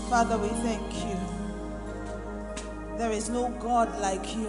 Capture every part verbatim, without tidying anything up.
Father, we thank you. There is no God like you.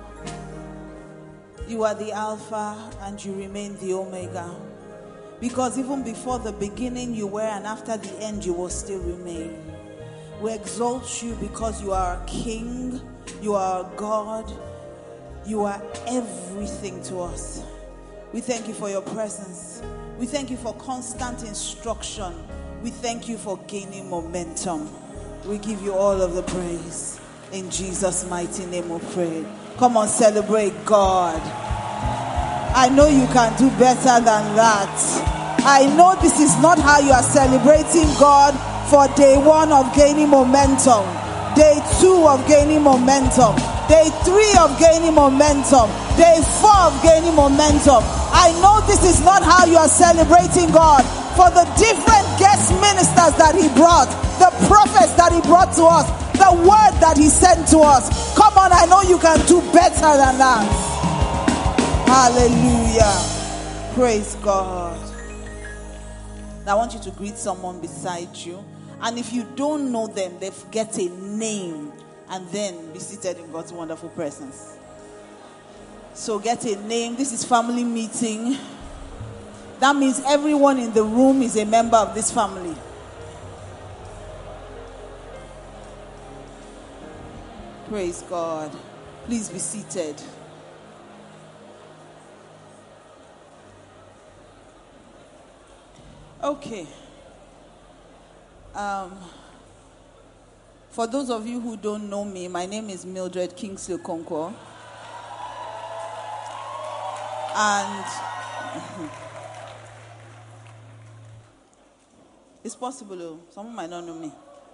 You are the Alpha and you remain the Omega. Because even before the beginning you were, and after the end you will still remain. We exalt you because you are a King, you are a God, you are everything to us. We thank you for your presence. We thank you for constant instruction. We thank you for gaining momentum. We give you all of the praise. In Jesus' mighty name we pray. Come on, celebrate God. I know you can do better than that. I know this is not how you are celebrating God for day one of gaining momentum, day two of gaining momentum, day three of gaining momentum, day four of gaining momentum. I know this is not how you are celebrating God for the different guest ministers that he brought, the prophets that he brought to us, the word that he sent to us. Come on, I know you can do better than that. Hallelujah. Praise God. Now I want you to greet someone beside you. And if you don't know them, they get a name and then be seated in God's wonderful presence. So get a name. This is family meeting. That means everyone in the room is a member of this family. Praise God. Please be seated. Okay. Um, for those of you who don't know me, my name is Mildred Kingsley Okonkwo. And it's possible, someone might not know me.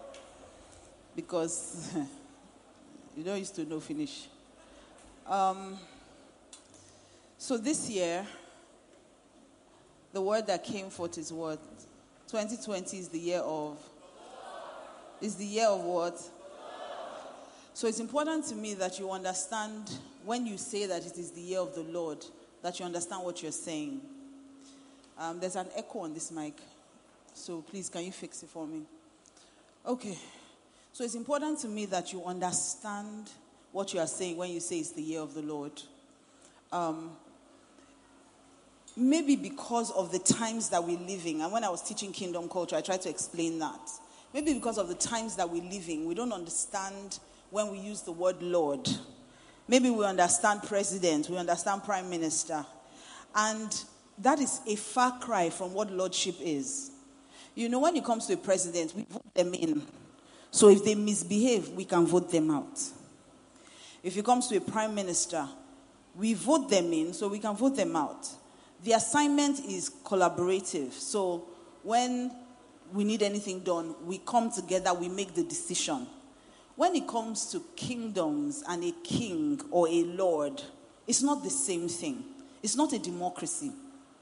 Because you don't used to know finish. Um, so this year, the word that came forth is what? twenty twenty is the year of? Is the year of what? So it's important to me that you understand when you say that it is the year of the Lord, that you understand what you're saying. Um, there's an echo on this mic. So please, can you fix it for me? Okay. So it's important to me that you understand what you are saying when you say it's the year of the Lord. Um, maybe because of the times that we're living, and when I was teaching Kingdom Culture, I tried to explain that. Maybe because of the times that we're living, we don't understand when we use the word Lord. Maybe we understand president, we understand prime minister. And that is a far cry from what lordship is. You know, when it comes to a president, we vote them in. So if they misbehave, we can vote them out. If it comes to a prime minister, we vote them in, so we can vote them out. The assignment is collaborative. So when we need anything done, we come together, we make the decision. When it comes to kingdoms and a king or a lord, it's not the same thing. It's not a democracy.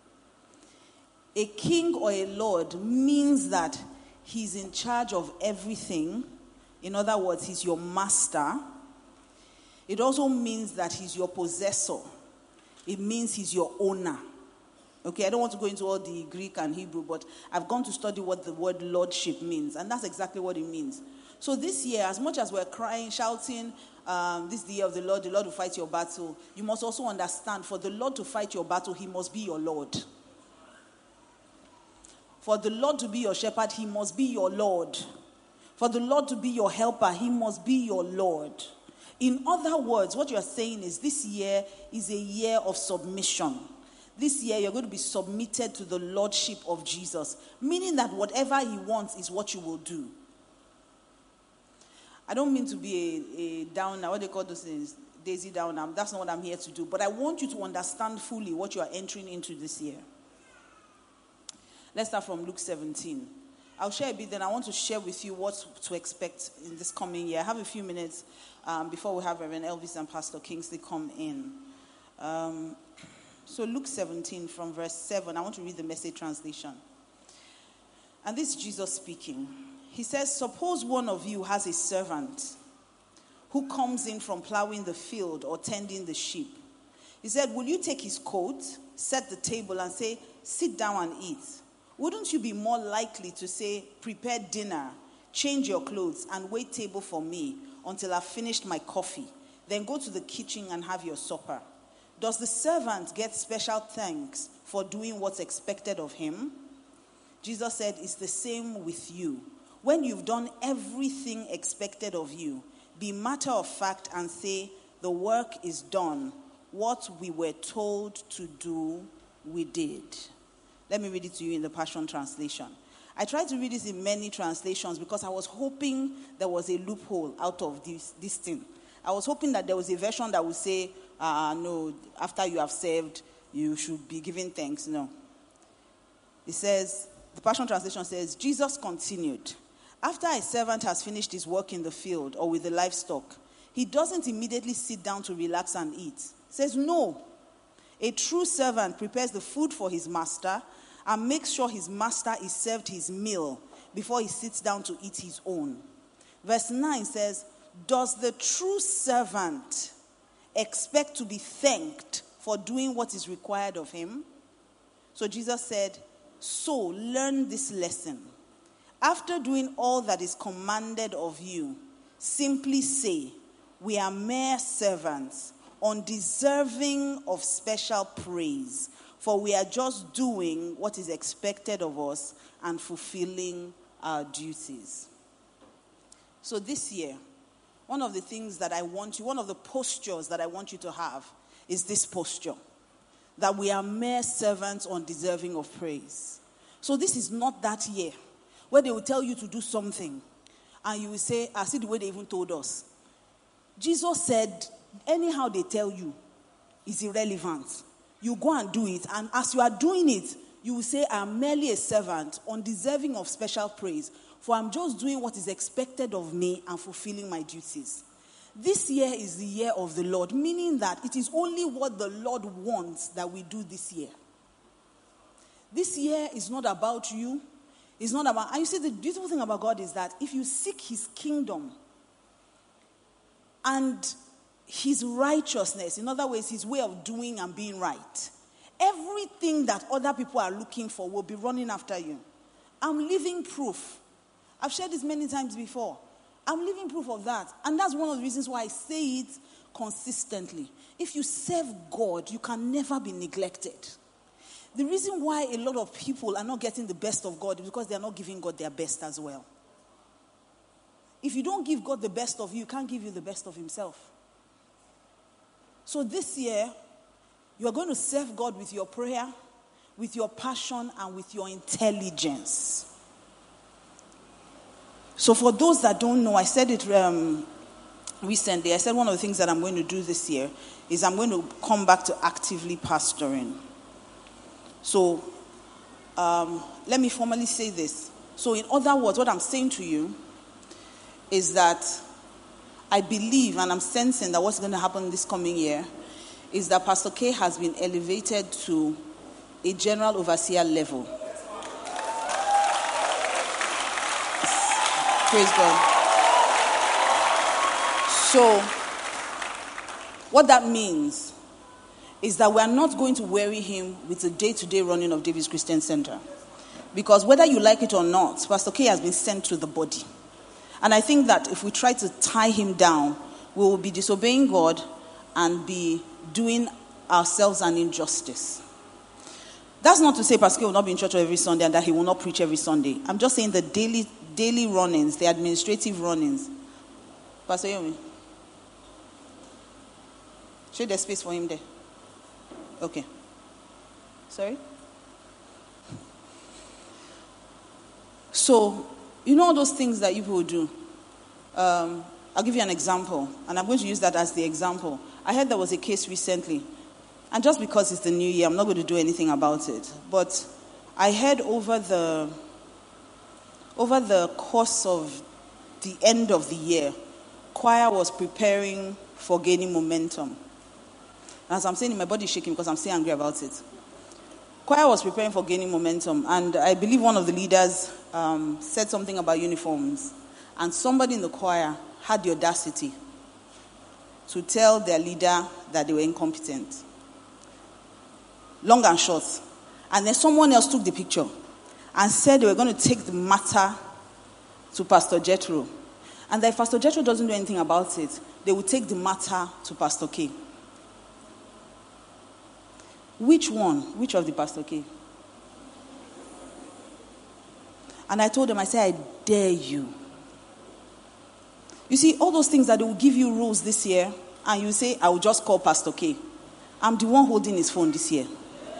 A king or a lord means that he's in charge of everything. In other words, he's your master. It also means that he's your possessor. It means he's your owner. Okay, I don't want to go into all the Greek and Hebrew, but I've gone to study what the word lordship means, and that's exactly what it means. So this year, as much as we're crying, shouting, um, this is the year of the Lord, the Lord will fight your battle, you must also understand, for the Lord to fight your battle, he must be your Lord. For the Lord to be your shepherd, he must be your Lord. For the Lord to be your helper, he must be your Lord. In other words, what you're saying is this year is a year of submission. This year you're going to be submitted to the lordship of Jesus, meaning that whatever he wants is what you will do. I don't mean to be a, a downer, what they call those things, Daisy Downer. That's not what I'm here to do. But I want you to understand fully what you are entering into this year. Let's start from Luke seventeen. I'll share a bit, then I want to share with you what to expect in this coming year. I have a few minutes um, before we have Reverend Elvis and Pastor Kingsley come in. Um, so Luke seventeen from verse seven, I want to read the Message translation. And this is Jesus speaking. He says, suppose one of you has a servant who comes in from plowing the field or tending the sheep. He said, will you take his coat, set the table and say, sit down and eat? Wouldn't you be more likely to say, prepare dinner, Change your clothes and wait table for me until I've finished my coffee. Then go to the kitchen and have your supper. Does the servant get special thanks for doing what's expected of him? Jesus said, it's the same with you. When you've done everything expected of you, be matter of fact and say, the work is done. What we were told to do, we did. Let me read it to you in the Passion Translation. I tried to read this in many translations because I was hoping there was a loophole out of this, this thing. I was hoping that there was a version that would say, uh, no, after you have served, you should be giving thanks. No. It says, the Passion Translation says, Jesus continued, after a servant has finished his work in the field or with the livestock, he doesn't immediately sit down to relax and eat. He says, no. A true servant prepares the food for his master and makes sure his master is served his meal before he sits down to eat his own. Verse nine says, does the true servant expect to be thanked for doing what is required of him? So Jesus said, so learn this lesson. After doing all that is commanded of you, simply say, we are mere servants, undeserving of special praise, for we are just doing what is expected of us and fulfilling our duties. So this year, one of the things that I want you, one of the postures that I want you to have is this posture, that we are mere servants undeserving of praise. So this is not that year where they will tell you to do something and you will say, I see the way they even told us. Jesus said, anyhow they tell you is irrelevant. You go and do it. And as you are doing it, you will say, I am merely a servant, undeserving of special praise, for I'm just doing what is expected of me and fulfilling my duties. This year is the year of the Lord, meaning that it is only what the Lord wants that we do this year. This year is not about you. It's not about, and you see, the beautiful thing about God is that if you seek his kingdom and his righteousness, in other words, his way of doing and being right, everything that other people are looking for will be running after you. I'm living proof. I've shared this many times before. I'm living proof of that. And that's one of the reasons why I say it consistently. If you serve God, you can never be neglected. The reason why a lot of people are not getting the best of God is because they are not giving God their best as well. If you don't give God the best of you, he can't give you the best of himself. So this year, you are going to serve God with your prayer, with your passion, and with your intelligence. So for those that don't know, I said it um, recently. I said one of the things that I'm going to do this year is I'm going to come back to actively pastoring. So um, let me formally say this. So in other words, what I'm saying to you is that I believe and I'm sensing that what's going to happen this coming year is that Pastor K has been elevated to a general overseer level. Praise God. So what that means is that we are not going to worry him with the day-to-day running of David's Christian Center. Because whether you like it or not, Pastor K has been sent to the body. And I think that if we try to tie him down, we will be disobeying God and be doing ourselves an injustice. That's not to say Pastor K will not be in church every Sunday and that he will not preach every Sunday. I'm just saying the daily daily run-ins, the administrative run-ins. Pastor Yomi, show there's space for him there. Okay. Sorry? So, you know all those things that you people do? Um, I'll give you an example, and I'm going to use that as the example. I heard there was a case recently, and just because it's the new year, I'm not going to do anything about it. But I heard over the over the course of the end of the year, choir was preparing for gaining momentum. As I'm saying, my body is shaking because I'm still angry about it. Choir was preparing for gaining momentum, and I believe one of the leaders um, said something about uniforms, and somebody in the choir had the audacity to tell their leader that they were incompetent. Long and short. And then someone else took the picture and said they were going to take the matter to Pastor Jethro. And that if Pastor Jethro doesn't do anything about it, they will take the matter to Pastor K. Which one? Which of the Pastor K? And I told them, I said, I dare you. You see, all those things that they will give you rules this year, and you say, I will just call Pastor K. I'm the one holding his phone this year.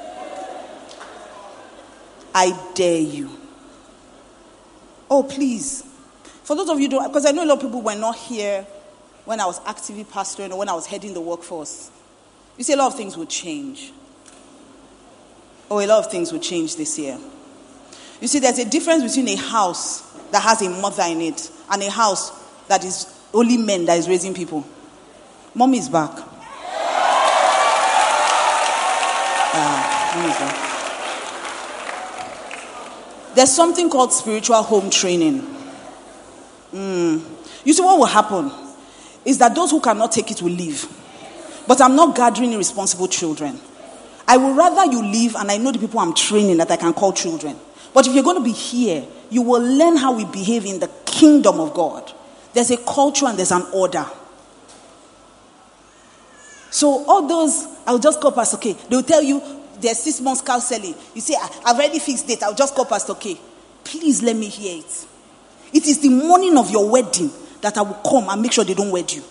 I dare you. Oh, please. For those of you, because I know a lot of people were not here when I was actively pastoring or when I was heading the workforce. You see, a lot of things would change. Oh, a lot of things would change this year. You see, there's a difference between a house that has a mother in it and a house that is only men that is raising people. Mommy is back. Uh, mommy is back. There's something called spiritual home training. Mm. You see, what will happen is that those who cannot take it will leave. But I'm not gathering irresponsible children. I would rather you leave and I know the people I'm training that I can call children. But if you're going to be here, you will learn how we behave in the kingdom of God. There's a culture and there's an order. So all those, I'll just call Pastor K. They'll tell you there's six months counseling. You say, I've already fixed it. I'll just call Pastor K. Please let me hear it. It is the morning of your wedding that I will come and make sure they don't wed you.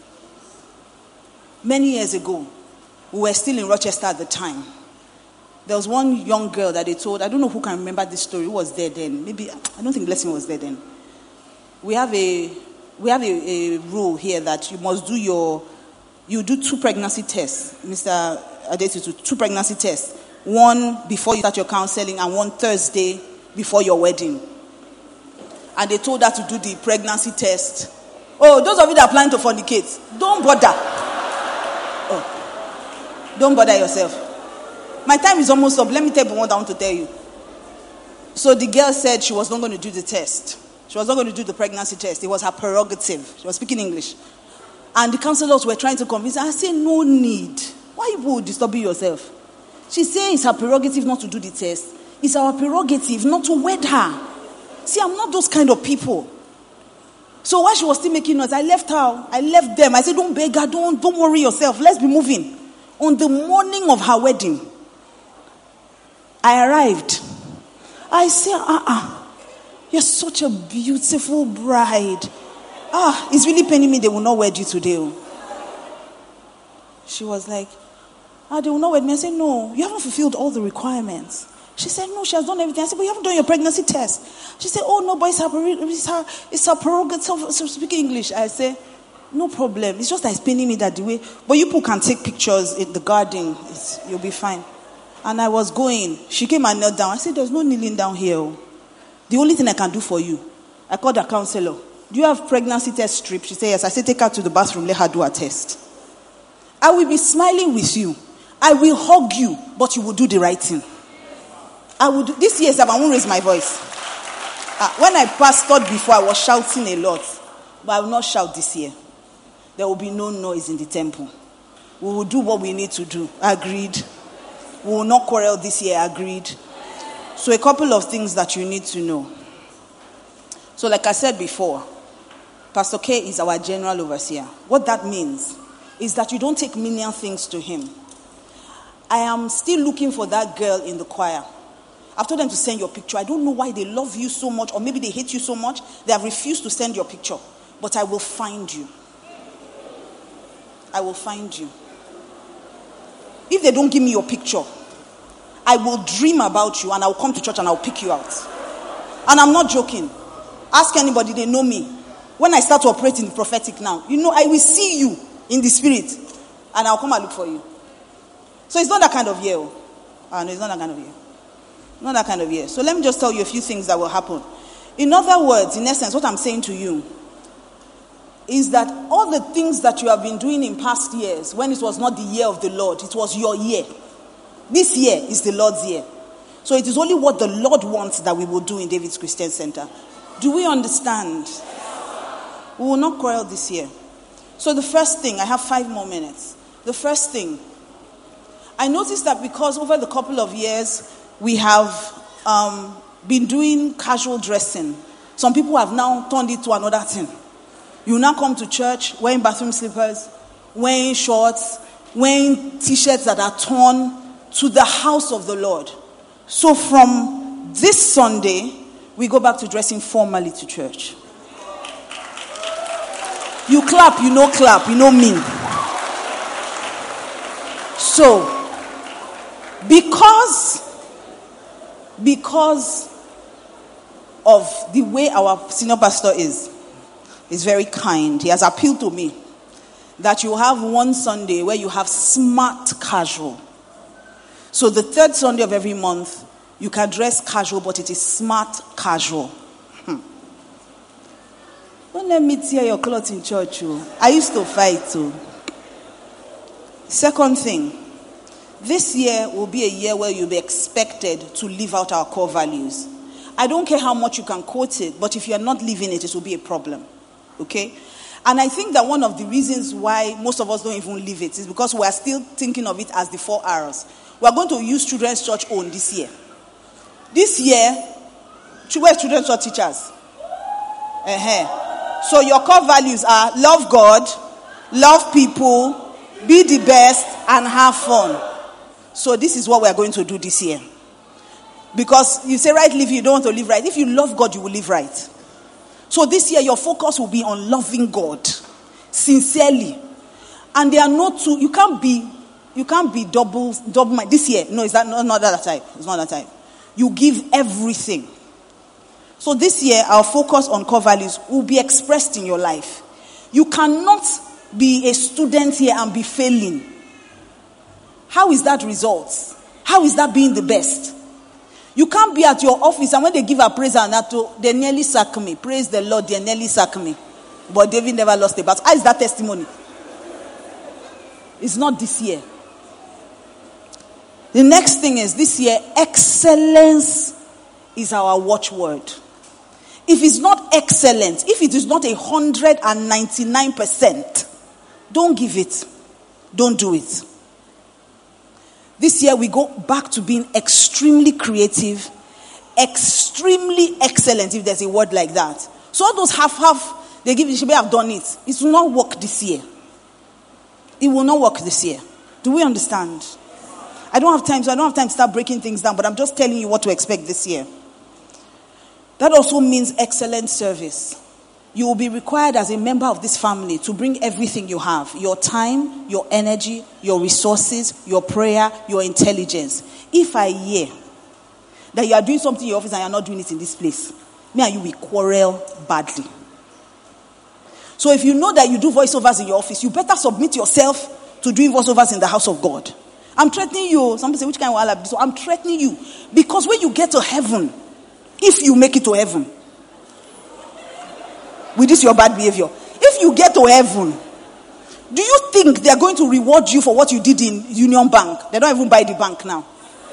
Many years ago, we were still in Rochester at the time. There was one young girl that they told, I don't know who can remember this story, who was there then. Maybe, I don't think Blessing was there then. We have a we have a, a rule here that you must do your, you do two pregnancy tests, Mister Adetitu, two pregnancy tests. One before you start your counseling and one Thursday before your wedding. And they told her to do the pregnancy test. Oh, those of you that are planning to fornicate, don't bother. Oh, don't bother yourself. My time is almost up. Let me tell you what I want to tell you. So the girl said she was not going to do the test. She was not going to do the pregnancy test. It was her prerogative. She was speaking English. And the counselors were trying to convince her. I said, no need. Why you disturbing yourself? She said it's her prerogative not to do the test. It's our prerogative not to wed her. See, I'm not those kind of people. So while she was still making noise, I left her. I left them. I said, don't beg her. Don't, don't worry yourself. Let's be moving. On the morning of her wedding, I arrived. I said, uh-uh. You're such a beautiful bride. Ah, it's really paining me they will not wed you today. She was like, ah, they will not wed me. I said, no, you haven't fulfilled all the requirements. She said, no, she has done everything. I said, but you haven't done your pregnancy test. She said, oh, no, but it's her, it's her, it's her prerogative to speak English. I said, no problem. It's just that it's paining me that the way. But you people can take pictures in the garden. It's, you'll be fine. And I was going. She came and knelt down. I said, there's no kneeling down here. The only thing I can do for you. I called the counselor. Do you have pregnancy test strip? She said, yes. I said, take her to the bathroom. Let her do a test. I will be smiling with you. I will hug you. But you will do the right thing. I would. This year, I won't raise my voice. Uh, when I pastored before, I was shouting a lot. But I will not shout this year. There will be no noise in the temple. We will do what we need to do. Agreed. We will not quarrel this year. Agreed. So a couple of things that you need to know. So like I said before, Pastor K is our general overseer. What that means is that you don't take menial things to him. I am still looking for that girl in the choir. I've told them to send your picture. I don't know why they love you so much, or maybe they hate you so much. They have refused to send your picture. But I will find you. I will find you. If they don't give me your picture, I will dream about you and I will come to church and I will pick you out. And I'm not joking. Ask anybody, they know me. When I start to operate in the prophetic now, you know, I will see you in the spirit and I'll come and look for you. So it's not that kind of year. Uh, no, it's not that kind of year. Not that kind of year. So let me just tell you a few things that will happen. In other words, in essence, what I'm saying to you is that all the things that you have been doing in past years, when it was not the year of the Lord, it was your year. This year is the Lord's year. So it is only what the Lord wants that we will do in David's Christian Center. Do we understand? We will not quarrel this year. So the first thing, I have five more minutes. The first thing, I noticed that because over the couple of years, we have um, been doing casual dressing. Some people have now turned it to another thing. You now come to church wearing bathroom slippers, wearing shorts, wearing t-shirts that are torn, to the house of the Lord. So from this Sunday, we go back to dressing formally to church. You clap, you know clap, you know mean. So, because, because of the way our senior pastor is, is very kind. He has appealed to me that you have one Sunday where you have smart casual. So the third Sunday of every month, you can dress casual, but it is smart casual. Hmm. Don't let me tear your clothes in church. Oh. I used to fight too. Second thing, this year will be a year where you'll be expected to live out our core values. I don't care how much you can quote it, but if you're not living it, it will be a problem. Okay? And I think that one of the reasons why most of us don't even live it is because we are still thinking of it as the four R's. We are going to use Children's Church own this year. This year, where's Children's Church teachers? Uh-huh. So your core values are love God, love people, be the best, and have fun. So this is what we are going to do this year. Because you say right live, you don't want to live right. If you love God, you will live right. So this year, your focus will be on loving God sincerely. And there are no two, you can't be You can't be double, double mind. This year, no, it's that, not, not that type. It's not that type. You give everything. So this year, our focus on core values will be expressed in your life. You cannot be a student here and be failing. How is that results? How is that being the best? You can't be at your office and when they give a praise and that, they nearly sack me. Praise the Lord, they nearly sack me. But David never lost a battle. How is that testimony? It's not this year. The next thing is this year, excellence is our watchword. If it's not excellent, if it is not a hundred and ninety-nine percent, don't give it. Don't do it. This year we go back to being extremely creative, extremely excellent, if there's a word like that. So all those half-half, they give, you should have done it. It will not work this year. It will not work this year. Do we understand? I don't have time, so I don't have time to start breaking things down, but I'm just telling you what to expect this year. That also means excellent service. You will be required as a member of this family to bring everything you have. Your time, your energy, your resources, your prayer, your intelligence. If I hear that you are doing something in your office and you are not doing it in this place, me and you will quarrel badly. So if you know that you do voiceovers in your office, you better submit yourself to doing voiceovers in the house of God. I'm threatening you. Somebody say, which kind of Allah? So I'm threatening you. Because when you get to heaven, if you make it to heaven, with this your bad behavior, if you get to heaven, do you think they're going to reward you for what you did in Union Bank? They don't even buy the bank now.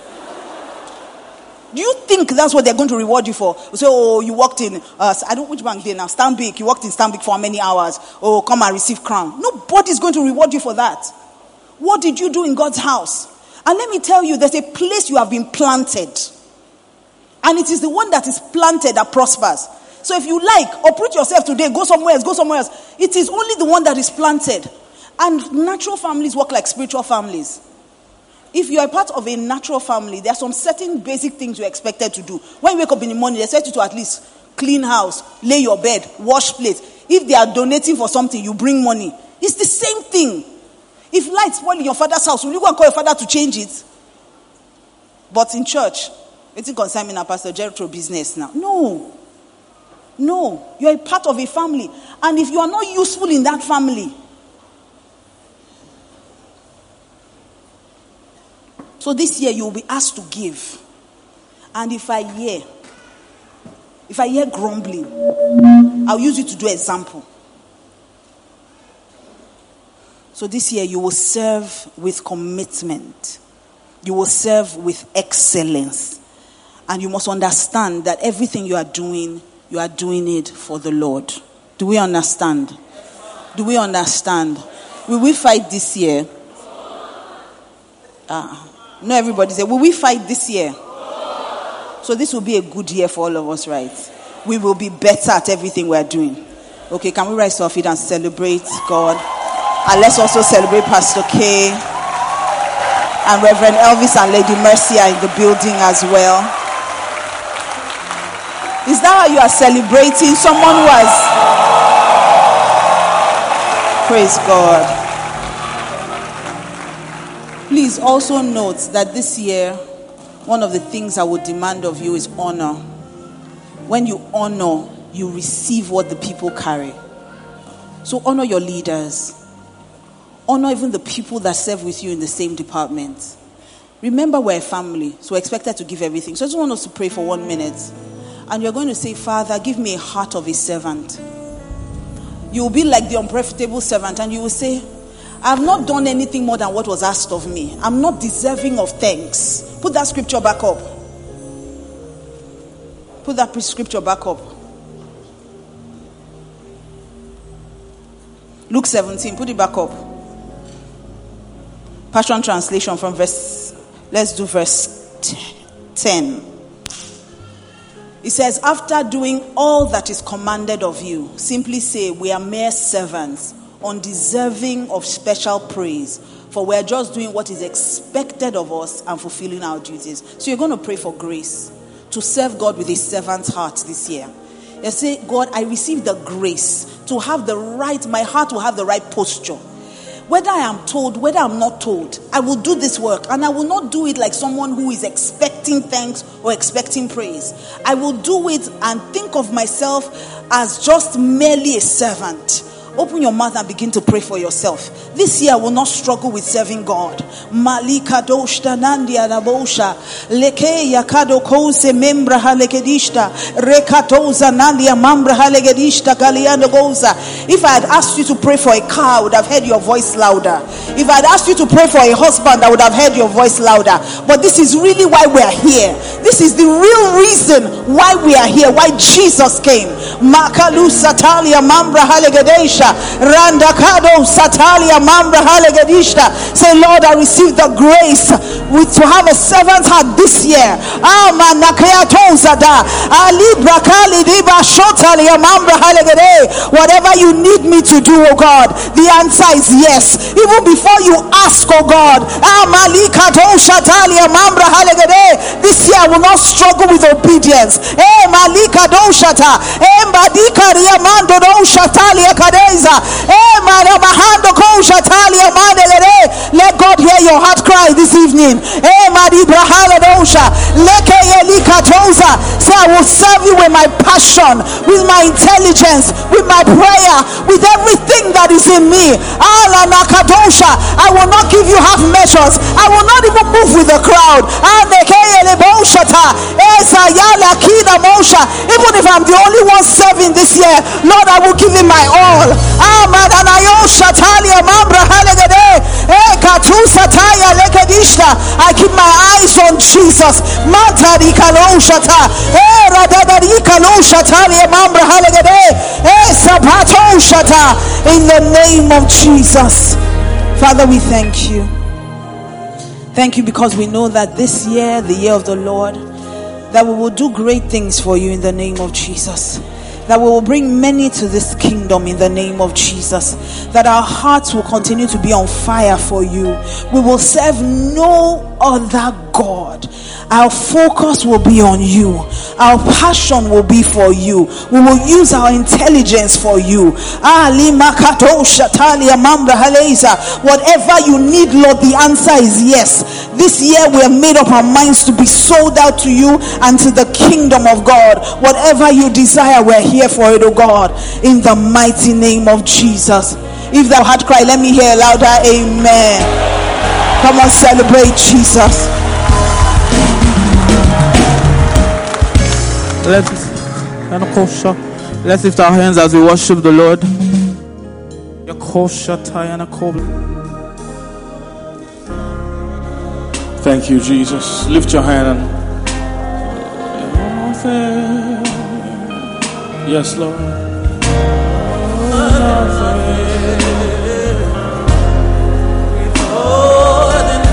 Do you think that's what they're going to reward you for? So, oh, you worked in, uh, I don't, which bank there now? Stanbic. You worked in Stanbic for how many hours? Oh, come and receive crown. Nobody's going to reward you for that. What did you do in God's house? And let me tell you, there's a place you have been planted. And it is the one that is planted that prospers. So if you like, uproot yourself today, go somewhere else, go somewhere else. It is only the one that is planted. And natural families work like spiritual families. If you are part of a natural family, there are some certain basic things you're expected to do. When you wake up in the morning, they expect you to at least clean house, lay your bed, wash plates. If they are donating for something, you bring money. It's the same thing. If lights fall in your father's house, will you go and call your father to change it? But in church, it's concerning a Pastor Jethro business now. No. No. You're a part of a family. And if you are not useful in that family, so this year you will be asked to give. And if I hear, if I hear grumbling, I'll use you to do example. So this year you will serve with commitment. You will serve with excellence. And you must understand that everything you are doing, you are doing it for the Lord. Do we understand? Do we understand? Will we fight this year? Ah. No, everybody say, will we fight this year? So this will be a good year for all of us, right? we will be better at everything we're doing. Okay, can we rise to our feet and celebrate God? And let's also celebrate Pastor K and Reverend Elvis and Lady Mercy are in the building as well. Is that how you are celebrating someone who has... Praise God. Please also note that this year, one of the things I would demand of you is honor. When you honor, you receive what the people carry. So honor your leaders. Honor even the people that serve with you in the same department. Remember, we're a family, so we're expected to give everything. So I just want us to pray for one minute. And you're going to say, Father, give me a heart of a servant. You will be like the unprofitable servant, and you will say, I have not done anything more than what was asked of me. I'm not deserving of thanks. Put that scripture back up. Put that scripture back up. Luke seventeen, put it back up. Passion Translation from verse, let's do verse ten. It says, after doing all that is commanded of you, simply say, we are mere servants, undeserving of special praise, for we're just doing what is expected of us and fulfilling our duties. So you're going to pray for grace to serve God with a servant's heart this year. You say, God, I receive the grace to have the right, my heart will have the right posture. Whether I am told, whether I'm not told, I will do this work, and I will not do it like someone who is expecting thanks or expecting praise. I will do it and think of myself as just merely a servant. Open your mouth and begin to pray for yourself. This year I will not struggle with serving God. Malika doshta nandia rabosha leke yakado kose membra halekedishta rekatoza nandia mambra halegedishta kaliando goza. If I had asked you to pray for a car, I would have heard your voice louder. If I had asked you to pray for a husband, I would have heard your voice louder. But this is really why we are here. This is the real reason why we are here, why Jesus came. Makalu satalia mambra halegedisha randakado satalia mambra halegedishta. Say, Lord, I receive the grace with, to have a servant's heart this year. Ama nakayatozada ali brakali diba shotalia mambra halegede. Whatever you need me to do, oh God, the answer is yes. Even before you ask, oh God. Amalikato shatalia mambra halegede. This year I will not struggle with obedience. Eh malikado shata eh badika riamando do shatalia kadeza eh marabahando ko shatalia mandele. Let God hear your heart cry this evening. Eh madibrahala dosha leke elikatoza. Say, I will serve you with my passion, with my intelligence, with my prayer, with everything that is in me. Ala nakadosha. I will not give you half measures. I will not even move with the crowd. Even if I'm the only one serving this year, Lord, I will give him my all. I keep my eyes on Jesus. In the name of Jesus. Father, we thank you. Thank you because we know that this year, the year of the Lord, that we will do great things for you in the name of Jesus. That we will bring many to this kingdom in the name of Jesus. That our hearts will continue to be on fire for you. We will serve no other God. Our focus will be on you. Our passion will be for you. We will use our intelligence for you. Whatever you need, Lord, the answer is yes. This year we have made up our minds to be sold out to you and to the kingdom of God. Whatever you desire, we're here for it, oh God, in the mighty name of Jesus. If thou heart cry, let me hear louder, amen. Come on, celebrate Jesus. Let's let's lift our hands as we worship the Lord. Thank you, Jesus. Lift your hand and yes, Lord.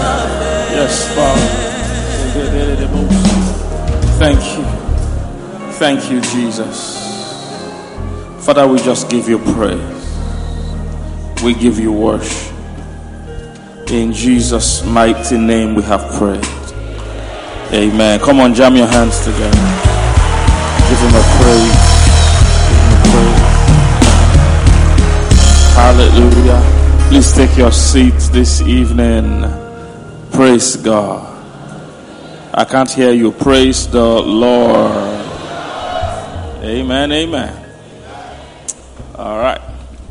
Yes, Father. Thank you. Thank you, Jesus. Father, we just give you praise. We give you worship. In Jesus' mighty name we have prayed. Amen. Come on, jam your hands together. Give him a praise. Give him a praise. Hallelujah. Please take your seats this evening. Praise God. I can't hear you. Praise the Lord. Amen, amen. All right.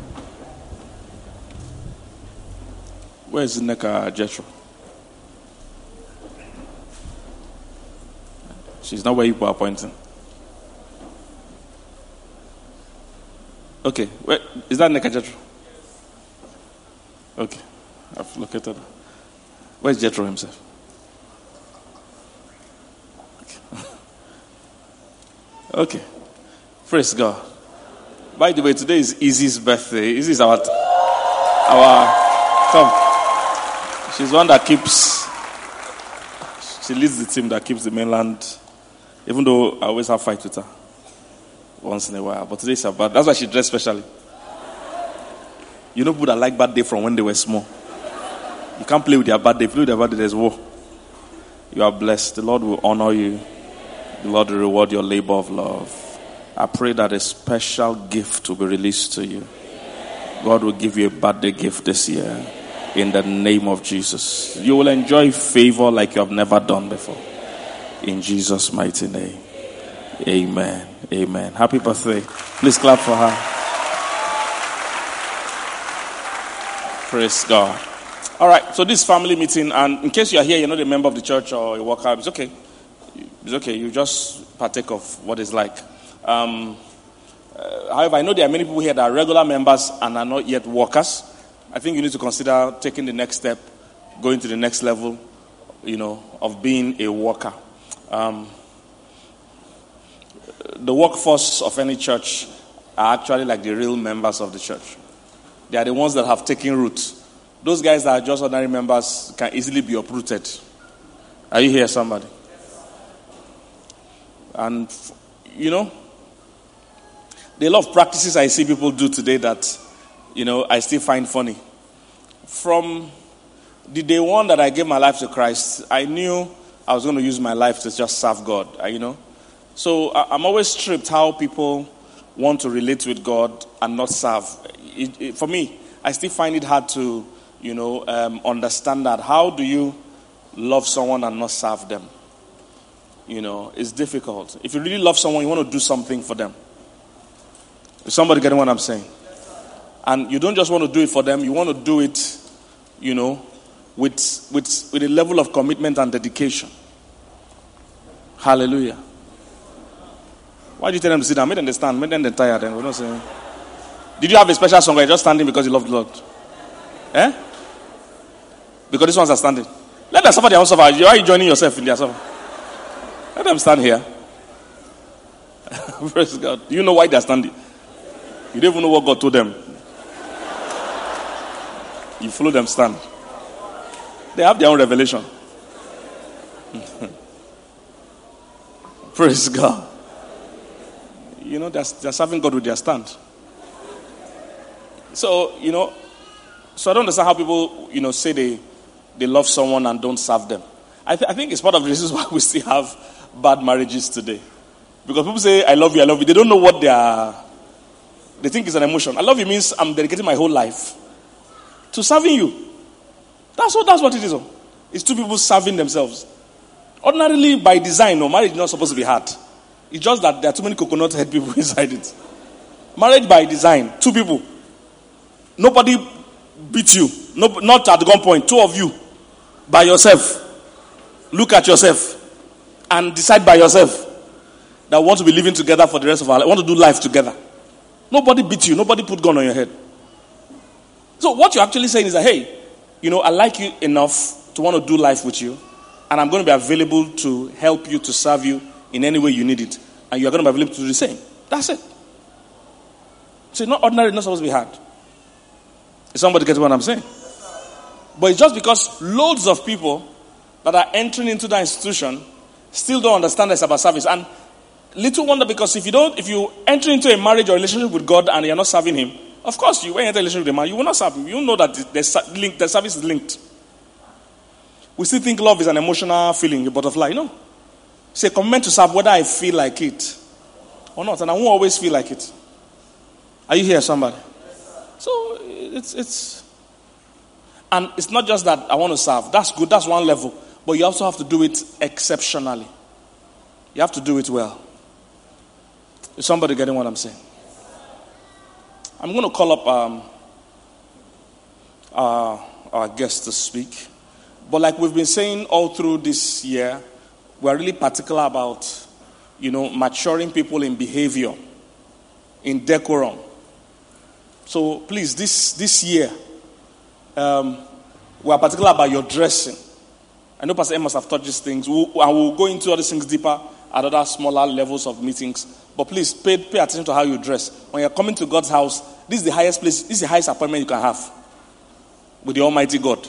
Where's Neka Jethro? She's not where you were appointing. Okay. Where, is that Neka Jethro? Okay. I've located her. Where's Jethro himself? Okay. Praise God. By the way, today is Izzy's birthday. Izzy is our, our, come. She's one that keeps, she leads the team that keeps the mainland, even though I always have fight with her once in a while. But today is her birthday. That's why she dressed specially. You know people that like birthday from when they were small. You can't play with their birthday. If you play with their birthday, there's war. You are blessed. The Lord will honor you. The Lord will reward your labor of love. I pray that a special gift will be released to you. God will give you a birthday gift this year. In the name of Jesus. You will enjoy favor like you have never done before. In Jesus' mighty name. Amen. Amen. Happy birthday. Please clap for her. Praise God. All right. So this family meeting, and in case you are here, you're not a member of the church or a worker, it's okay. It's okay. You just partake of what it's like. Um, uh, however, I know there are many people here that are regular members and are not yet workers. I think you need to consider taking the next step, going to the next level, you know, of being a worker. Um, the workforce of any church are actually like the real members of the church. They are the ones that have taken root. Those guys that are just ordinary members can easily be uprooted. Are you here, somebody? And, you know, there are a lot of practices I see people do today that, you know, I still find funny. From the day one that I gave my life to Christ, I knew I was going to use my life to just serve God, you know. So I'm always tripped how people want to relate with God and not serve. It, it, for me, I still find it hard to, you know, um, understand that. How do you love someone and not serve them? You know, it's difficult. If you really love someone, you want to do something for them. Is somebody getting what I'm saying? And you don't just want to do it for them. You want to do it, you know, with with with a level of commitment and dedication. Hallelujah. Why did you tell them to sit down? Make them stand. Make them tired. Then we're not saying. Did you have a special song? Or you're just standing because you love the Lord? Eh? Because these ones are standing. Let them suffer their own suffer. Why are you joining yourself in their suffer? Let them stand here. Praise God. Do you know why they're standing? You don't even know what God told them. You follow them stand. They have their own revelation. Praise God. You know, they're, they're serving God with their stand. So, you know, so I don't understand how people, you know, say they, they love someone and don't serve them. I, th- I think it's part of the reasons why we still have bad marriages today. Because people say, I love you, I love you. They don't know what they are. They think it's an emotion. I love you means I'm dedicating my whole life to serving you. That's what, that's what it is. It's two people serving themselves. Ordinarily, by design, no, marriage is not supposed to be hard. It's just that there are too many coconut head people inside it. Marriage by design, two people. Nobody beats you. No, not at gunpoint. Two of you, by yourself. Look at yourself and decide by yourself that want to be living together for the rest of our life. Want to do life together. Nobody beat you. Nobody put gun on your head. So what you're actually saying is that, hey, you know, I like you enough to want to do life with you, and I'm going to be available to help you, to serve you in any way you need it, and you're going to be available to do the same. That's it. So it's not ordinary, it's not supposed to be hard. Is somebody getting what I'm saying? But it's just because loads of people that are entering into that institution still don't understand it's about service. And Little wonder, because if you don't, if you enter into a marriage or relationship with God and you're not serving Him, of course, you when you enter a relationship with a man, you will not serve Him. You know that the, link, the service is linked. We still think love is an emotional feeling, a butterfly. No. It's a commitment to serve whether I feel like it or not. And I won't always feel like it. Are you here, somebody? So, it's, it's, and it's not just that I want to serve. That's good. That's one level. But you also have to do it exceptionally. You have to do it well. Is somebody getting what I'm saying? I'm going to call up um, our, our guest to speak. But like we've been saying all through this year, we're really particular about, you know, maturing people in behavior, in decorum. So please, this, this year, um, we're particular about your dressing. I know Pastor M must have taught these things. We'll, and we'll go into other things deeper at other smaller levels of meetings. But please, pay, pay attention to how you dress. When you're coming to God's house, this is the highest place, this is the highest appointment you can have with the Almighty God.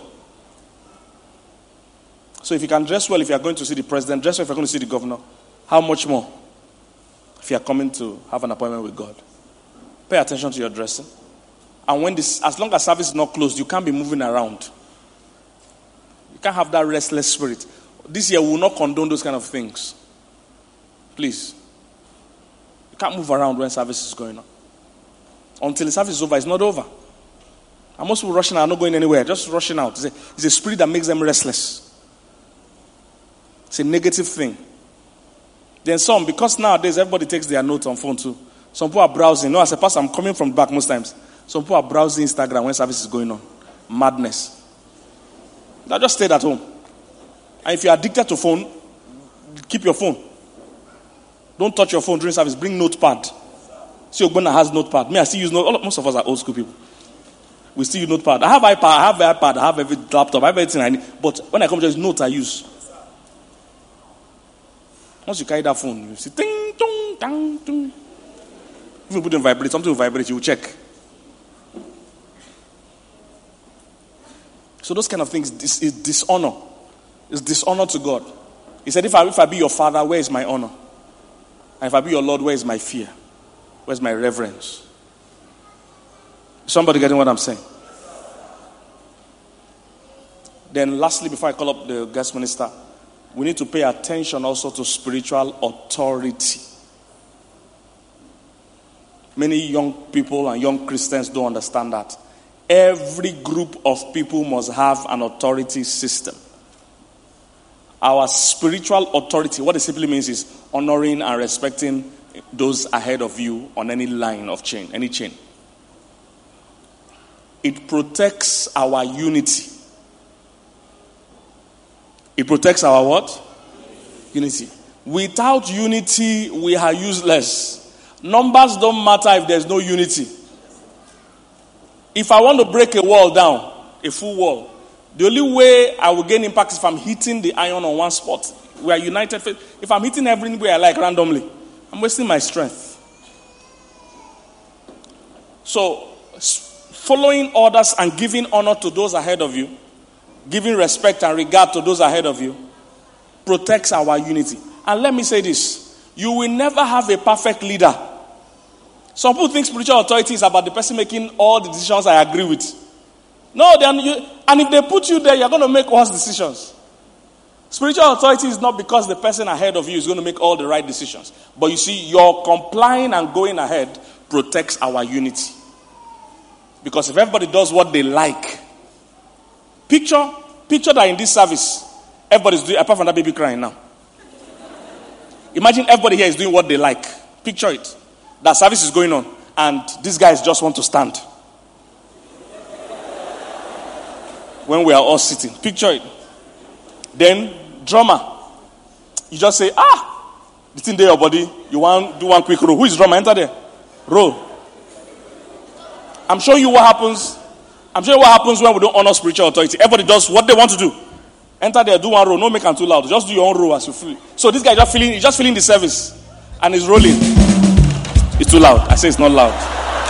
So if you can dress well if you are going to see the president, dress well if you're going to see the governor, how much more if you are coming to have an appointment with God? Pay attention to your dressing. And when this, as long as service is not closed, you can't be moving around. You can't have that restless spirit. This year we will not condone those kind of things. Please. You can't move around when service is going on. Until the service is over, it's not over. And most people rushing out are not going anywhere, just rushing out. It's a, it's a spirit that makes them restless. It's a negative thing. Then some, because nowadays everybody takes their notes on phone too. Some people are browsing. No, as a pastor, I'm coming from the back most times. Some people are browsing Instagram when service is going on. Madness. Now just stay at home. And if you're addicted to phone, keep your phone. Don't touch your phone during service. Bring notepad. See, Ogbonna has notepad. Me, I still use notepad. Most of us are old school people. We still use notepad. I have iPad, I have iPad, I have every laptop, I have everything I need. But when I come to just notes I use. Once you carry that phone, you see ting, tung, tang, tung. If you put it in vibrate, something will vibrate, you will check. So those kind of things is, is dishonor. It's dishonor to God. He said, if I, if I be your father, where is my honor? And if I be your Lord, where is my fear? Where's my reverence? Somebody getting what I'm saying? Then lastly, before I call up the guest minister, we need to pay attention also to spiritual authority. Many young people and young Christians don't understand that. Every group of people must have an authority system. Our spiritual authority, what it simply means is honoring and respecting those ahead of you on any line of chain, any chain. It protects our unity. It protects our what? Unity. Without unity, we are useless. Numbers don't matter if there's no unity. If I want to break a wall down, a full wall, the only way I will gain impact is if I'm hitting the iron on one spot. We are united. If I'm hitting everywhere I like randomly, I'm wasting my strength. So, following orders and giving honor to those ahead of you, giving respect and regard to those ahead of you, protects our unity. And let me say this, you will never have a perfect leader. Some people think spiritual authority is about the person making all the decisions I agree with. No, they are, you, and if they put you there, you're going to make worse decisions. Spiritual authority is not because the person ahead of you is going to make all the right decisions. But you see, your complying and going ahead protects our unity. Because if everybody does what they like, picture, picture that in this service, everybody's doing, apart from that baby crying now. Imagine everybody here is doing what they like. Picture it. That service is going on, and these guys just want to stand. When we are all sitting. Picture it. Then, drummer. You just say, ah, the thing there, your body, you want do one quick roll. Who is drummer? Enter there. Roll. I'm showing you what happens. I'm showing you what happens when we don't honor spiritual authority. Everybody does what they want to do. Enter there, do one roll. No make them too loud. Just do your own roll as you feel. So this guy is just feeling, he's just feeling the service. And he's rolling. It's too loud. I say it's not loud.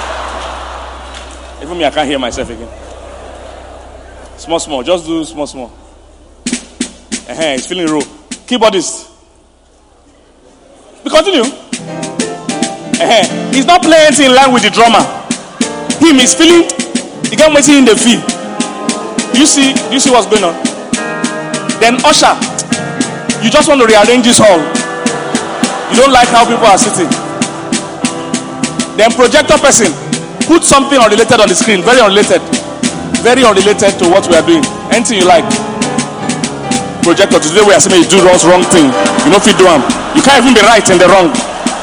Even me, I can't hear myself again. Small, small. Just do small, small. Uh-huh, he's feeling roll. Keyboardist. We continue. Uh-huh. He's not playing anything in line with the drummer. Him is feeling, he can't wait in the field. Do you see, do you see what's going on? Then usher, you just want to rearrange this hall. You don't like how people are sitting. Then projector person, put something unrelated on the screen, very unrelated. Very unrelated to what we are doing. Anything you like. Projector, today we are saying you do the wrong thing. You know if you do them. You can't even be right in the wrong.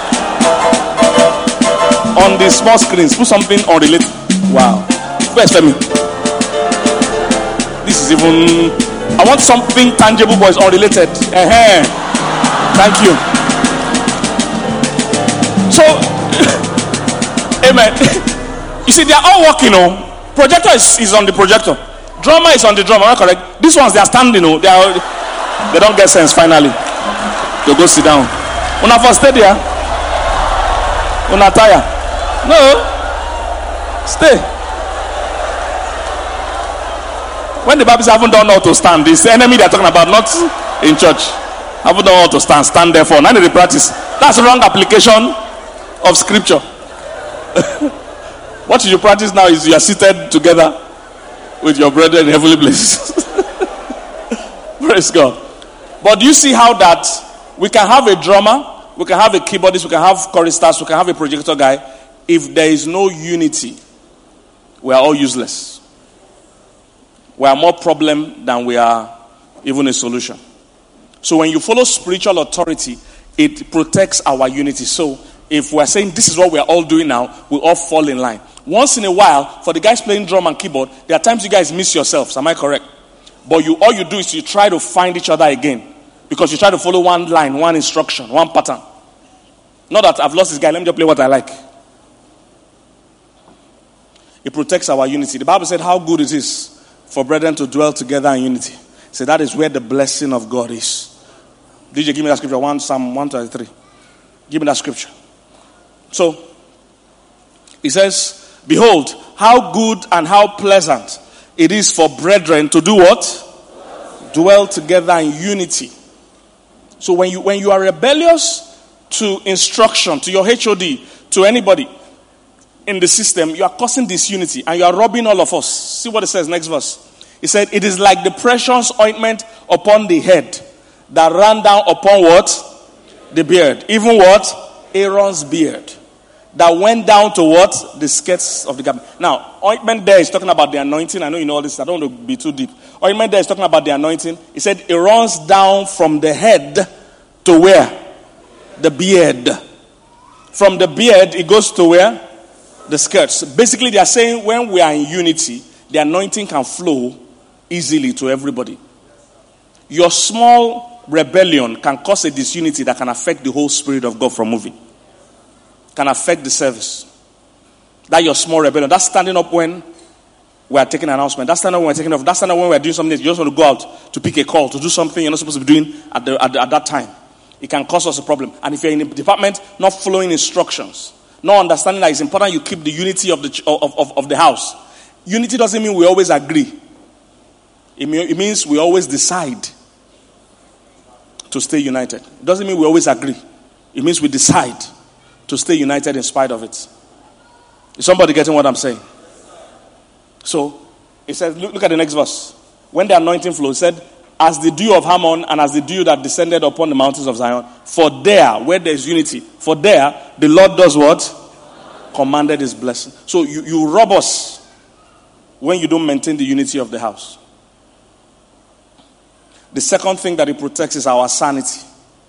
On the small screens, put something unrelated. Wow. Where's Femi? This is even, I want something tangible but it's unrelated. Uh-huh. Thank you. So, amen. You see, they are all working on. Projector is, is on the projector. Drummer is on the drummer, am I correct? These ones, they are standing, oh, they are, they don't get sense finally. They go sit down. Una for stay there. Una tire. No. Stay. When the Baptists haven't done how to stand, this enemy they're talking about, not in church. Haven't done how to stand, stand there for. None of the practice. That's the wrong application of scripture. What you practice now is you are seated together with your brethren in heavenly places. Praise God. But do you see how that we can have a drummer, we can have a keyboardist, we can have choristers, we can have a projector guy. If there is no unity, we are all useless. We are more problem than we are even a solution. So when you follow spiritual authority, it protects our unity. So if we're saying this is what we're all doing now, we all fall in line. Once in a while, for the guys playing drum and keyboard, there are times you guys miss yourselves. Am I correct? But you all you do is you try to find each other again. Because you try to follow one line, one instruction, one pattern. Not that I've lost this guy, let me just play what I like. It protects our unity. The Bible said how good it is for brethren to dwell together in unity. So that is where the blessing of God is. D J, give me that scripture. one Psalm one thirty-three. Give me that scripture. So, it says, behold, how good and how pleasant it is for brethren to do what? Dwell together in unity. So when you when you are rebellious to instruction, to your H O D, to anybody in the system, you are causing disunity and you are robbing all of us. See what it says, next verse. It said, it is like the precious ointment upon the head that ran down upon what? The beard. Even what? Aaron's beard. That went down to what? The skirts of the garment. Now, ointment there is talking about the anointing. I know you know all this. I don't want to be too deep. Ointment there is talking about the anointing. It said it runs down from the head to where? The beard. From the beard, it goes to where? The skirts. Basically, they are saying when we are in unity, the anointing can flow easily to everybody. Your small rebellion can cause a disunity that can affect the whole Spirit of God from moving. Can affect the service. That your small rebellion. That's standing up when we are taking an announcement. That's standing up when we're taking off. That's standing up when we're doing something. You just want to go out to pick a call, to do something you're not supposed to be doing at, the, at, the, at that time. It can cause us a problem. And if you're in a department not following instructions, not understanding that it's important you keep the unity of the of, of, of the house. Unity doesn't mean we always agree. It, mean, it means we always decide to stay united. It doesn't mean we always agree. It means we decide to stay united in spite of it. Is somebody getting what I'm saying? So, it says, look, look at the next verse. When the anointing flowed, it said, as the dew of Hermon and as the dew that descended upon the mountains of Zion, for there, where there is unity, for there, the Lord does what? Commanded his blessing. So, you, you rob us when you don't maintain the unity of the house. The second thing that it protects is our sanity.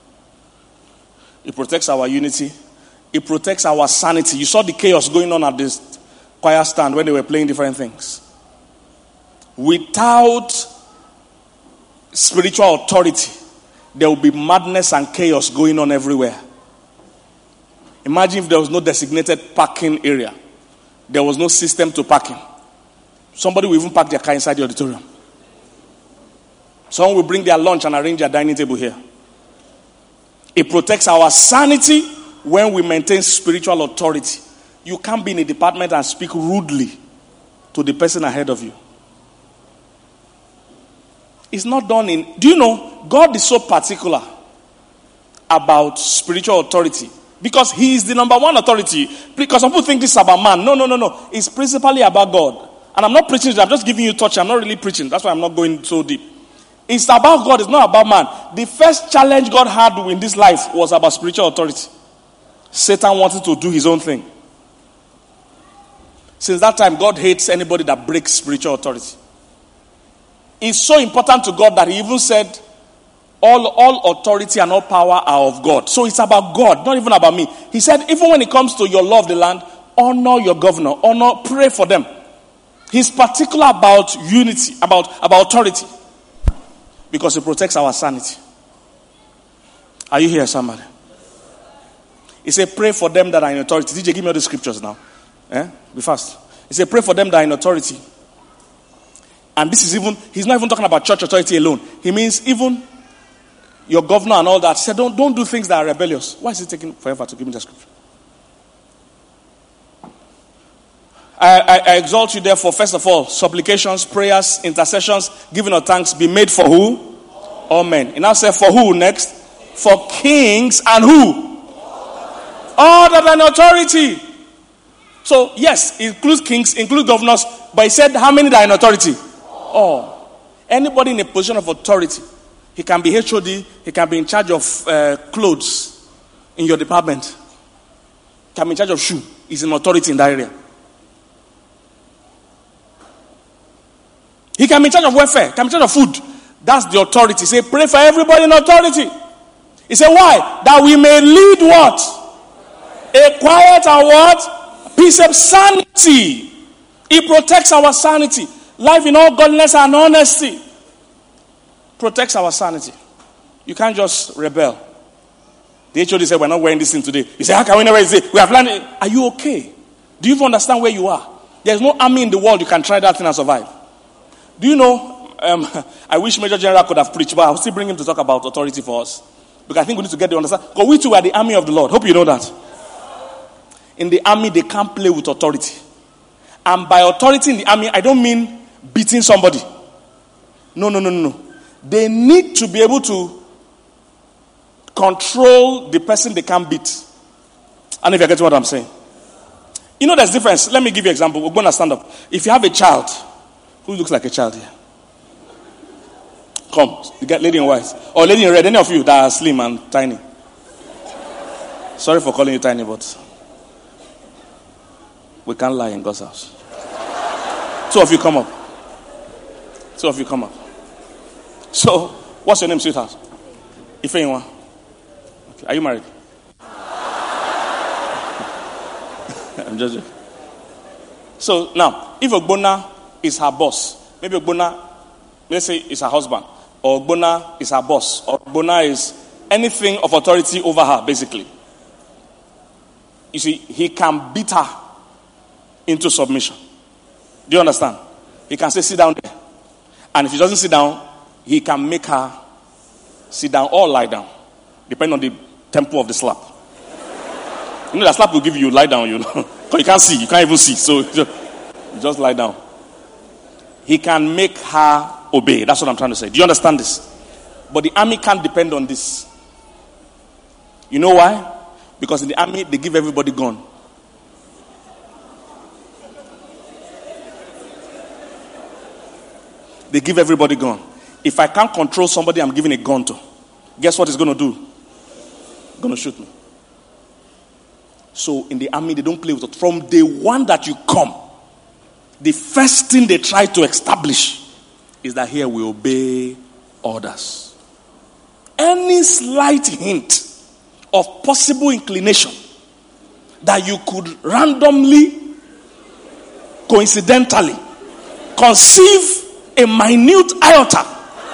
It protects our unity. It protects our sanity. You saw the chaos going on at this choir stand when they were playing different things. Without spiritual authority, there will be madness and chaos going on everywhere. Imagine if there was no designated parking area. There was no system to parking. Somebody will even park their car inside the auditorium. Someone will bring their lunch and arrange their dining table here. It protects our sanity when we maintain spiritual authority. You can't be in a department and speak rudely to the person ahead of you. It's not done in... Do you know, God is so particular about spiritual authority. Because he is the number one authority. Because some people think this is about man. No, no, no, no. It's principally about God. And I'm not preaching, I'm just giving you touch. I'm not really preaching. That's why I'm not going so deep. It's about God, it's not about man. The first challenge God had in this life was about spiritual authority. Satan wanted to do his own thing. Since that time, God hates anybody that breaks spiritual authority. It's so important to God that he even said, all, all authority and all power are of God. So it's about God, not even about me. He said, even when it comes to your law of the land, honor your governor, honor, pray for them. He's particular about unity, about, about authority. Because it protects our sanity. Are you here, somebody? He said, pray for them that are in authority. D J, give me all the scriptures now. Eh? Be fast. He said, pray for them that are in authority. And this is even, he's not even talking about church authority alone. He means even your governor and all that. He said, don't, don't do things that are rebellious. Why is it taking forever to give me the scripture? I, I, I exalt you therefore, first of all, supplications, prayers, intercessions, giving of thanks be made for who? All men. He now said for who next? For kings and who? All that are in authority. So yes, it includes kings, includes governors, but he said how many that are in authority? All. Anybody in a position of authority. He can be H O D, he can be in charge of uh, clothes in your department. He can be in charge of shoe. He's in authority in that area. He can be in charge of welfare, can be in charge of food. That's the authority. Say, pray for everybody in authority. He said, why? That we may lead what? A quiet and what? Peace of sanity. It protects our sanity. Life in all godliness and honesty protects our sanity. You can't just rebel. The H O D said, we're not wearing this thing today. You say, how can we never say, we have planned it? Are you okay? Do you even understand where you are? There's no army in the world you can try that thing and survive. Do you know, um, I wish Major General could have preached, but I'll still bring him to talk about authority for us. Because I think we need to get the understanding. Because we too are the army of the Lord. Hope you know that. In the army, they can't play with authority. And by authority in the army, I don't mean beating somebody. No, no, no, no, no. They need to be able to control the person they can't beat. I don't know if you're getting what I'm saying. You know there's difference. Let me give you an example. We're going to stand up. If you have a child, who looks like a child here? Come, you get lady in white. Or lady in red. Any of you that are slim and tiny. Sorry for calling you tiny, but we can't lie in God's house. Two of you come up. Two of you come up. So, what's your name, sweetheart? Ifeanyi. Okay. Are you married? I'm just joking. So, now, if Ogbonna is her boss, maybe Ogbonna, let's say, is her husband, or Ogbonna is her boss, or Ogbonna is anything of authority over her, basically. You see, he can beat her into submission. Do you understand? He can say, sit down there. And if he doesn't sit down, he can make her sit down or lie down, depending on the tempo of the slap. You know, the slap will give you lie down, you know. Because you can't see, you can't even see. So you just lie down. He can make her obey. That's what I'm trying to say. Do you understand this? But the army can't depend on this. You know why? Because in the army, they give everybody gun. They give everybody gun. If I can't control somebody I'm giving a gun to, guess what he's going to do? Going to shoot me. So in the army, they don't play with it. From day one that you come, the first thing they try to establish is that here we obey orders. Any slight hint of possible inclination that you could randomly, coincidentally conceive a minute iota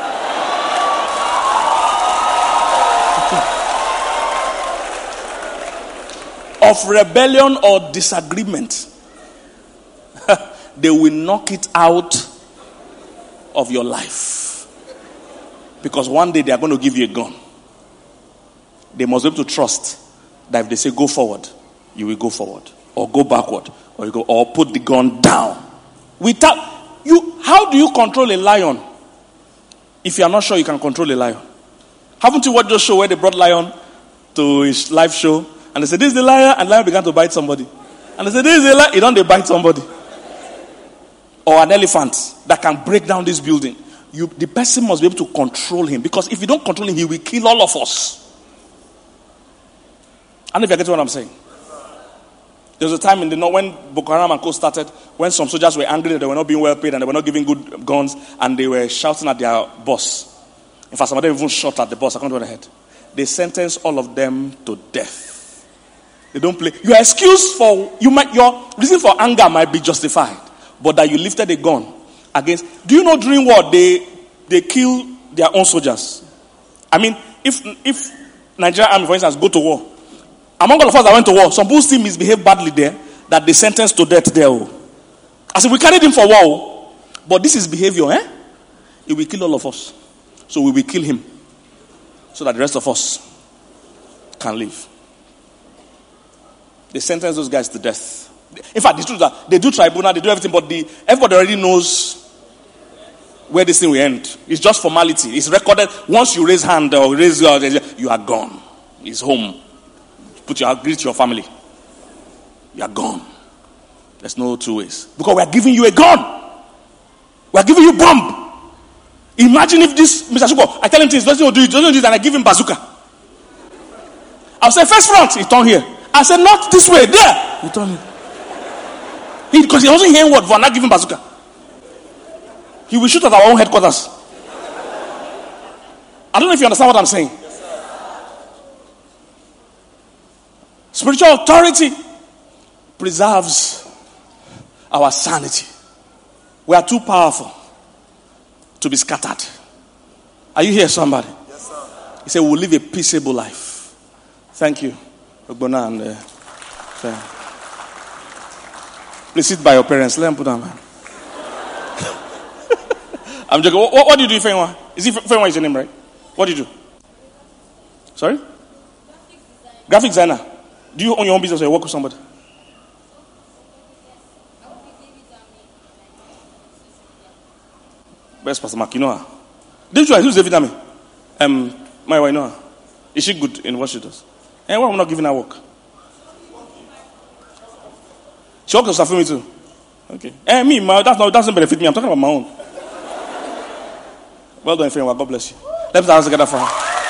of rebellion or disagreement, they will knock it out of your life. Because one day they are going to give you a gun. They must be able to trust that if they say go forward, you will go forward. Or go backward. Or you go, or put the gun down. Without you, how do you control a lion if you are not sure you can control a lion? Haven't you watched those show where they brought lion to his live show. And they said, this is the liar. And the liar began to bite somebody. And they said, this is the liar. He don't they bite somebody. Or an elephant that can break down this building. You, the person must be able to control him. Because if you don't control him, he will kill all of us. I don't know if you get what I'm saying. There was a time in the north when Boko Haram and Co started, when some soldiers were angry that they were not being well paid and they were not giving good guns, and they were shouting at their boss. In fact, some of them even shot at the boss. I can't go ahead. They sentenced all of them to death. They don't play. Your excuse for you might your reason for anger might be justified, but that you lifted a gun against. Do you know during war they they kill their own soldiers? I mean, if if Nigerian army, for instance, go to war. Among all of us that went to war, some people still misbehave badly there, that they sentenced to death there. I said, we carried him for war, but this is behavior, eh? He will kill all of us. So we will kill him, so that the rest of us can live. They sentence those guys to death. In fact, the truth is that they do tribunal, they do everything, but the, everybody already knows where this thing will end. It's just formality. It's recorded. Once you raise hand or raise your, you are gone. It's home. Put your greet your family. You are gone. There's no two ways. Because we are giving you a gun. We are giving you bomb. Imagine if this Mister Shuko, I tell him this, doesn't do it, doesn't do it, and I give him bazooka. I'll say first front, he turn here. I said not this way, there. He turn here. He, because he wasn't hearing word for not giving bazooka. He will shoot at our own headquarters. I don't know if you understand what I'm saying. Spiritual authority preserves our sanity. We are too powerful to be scattered. Are you here, somebody? Yes, sir. He said, we'll live a peaceable life. Thank you. Ogbona and uh, please sit by your parents. Let them put down, man. I'm joking. What, what do you do, Fenwa? Is it Fenwa is your name, right? What do you do? Sorry? Graphic designer. Do you own your own business or you work with somebody? Where's Pastor Mark? You know her? Did you who's David Ami? Um, my wife, know her. Is she good in what she does? And why am I not giving her work? She works for me too. Okay. And me, my, that's not, doesn't benefit me. I'm talking about my own. Well done, friend. God bless you. Let's dance together for her.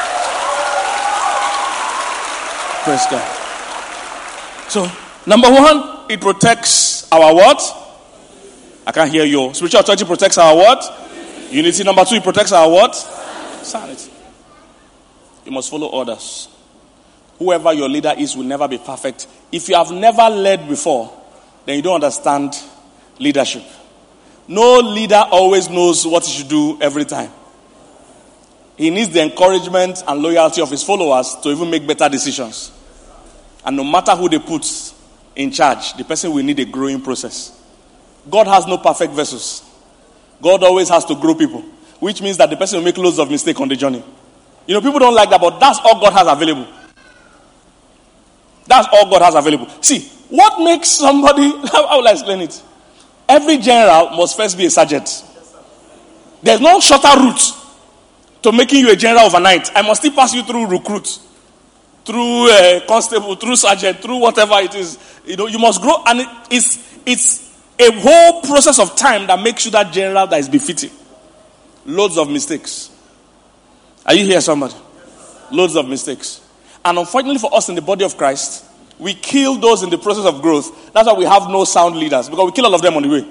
Praise God. So, number one, it protects our what? I can't hear you. Spiritual authority protects our what? Unity. Number two, it protects our what? Sanity. You must follow orders. Whoever your leader is will never be perfect. If you have never led before, then you don't understand leadership. No leader always knows what he should do every time. He needs the encouragement and loyalty of his followers to even make better decisions. And no matter who they put in charge, the person will need a growing process. God has no perfect vessels. God always has to grow people, which means that the person will make loads of mistakes on the journey. You know, people don't like that, but that's all God has available. That's all God has available. See, what makes somebody, how will I explain it? Every general must first be a sergeant. There's no shorter route to making you a general overnight. I must still pass you through recruit, through uh, constable, through sergeant, through whatever it is. You know, you must grow, and it, it's it's a whole process of time that makes you that general that is befitting. Loads of mistakes. Are you here, somebody? Loads of mistakes. And unfortunately for us in the body of Christ, we kill those in the process of growth. That's why we have no sound leaders, because we kill all of them on the way.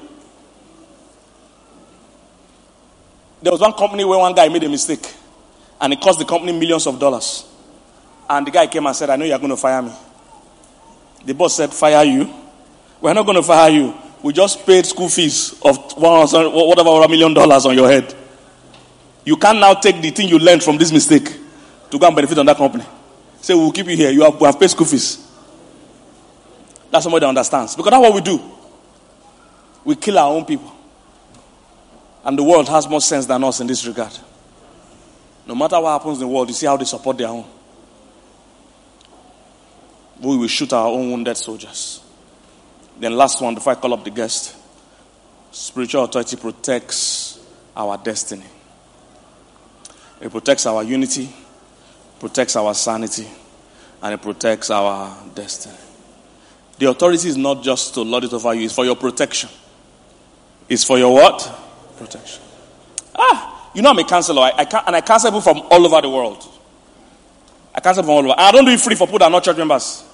There was one company where one guy made a mistake, and it cost the company millions of dollars. And the guy came and said, I know you're going to fire me. The boss said, fire you? We're not going to fire you. We just paid school fees of one, whatever, a million dollars on your head. You can now take the thing you learned from this mistake to go and benefit on that company. Say, we'll keep you here. You have, we have paid school fees. That's somebody that understands. Because that's what we do. We kill our own people. And the world has more sense than us in this regard. No matter what happens in the world, you see how they support their own. We will shoot our own wounded soldiers. Then last one, before I call up the guest. Spiritual authority protects our destiny. It protects our unity, protects our sanity, and it protects our destiny. The authority is not just to lord it over you, it's for your protection. It's for your what? Protection. Ah, you know I'm a counselor, I, I can, and I counsel people from all over the world. I counsel from all over. And I don't do it free for people that are not church members.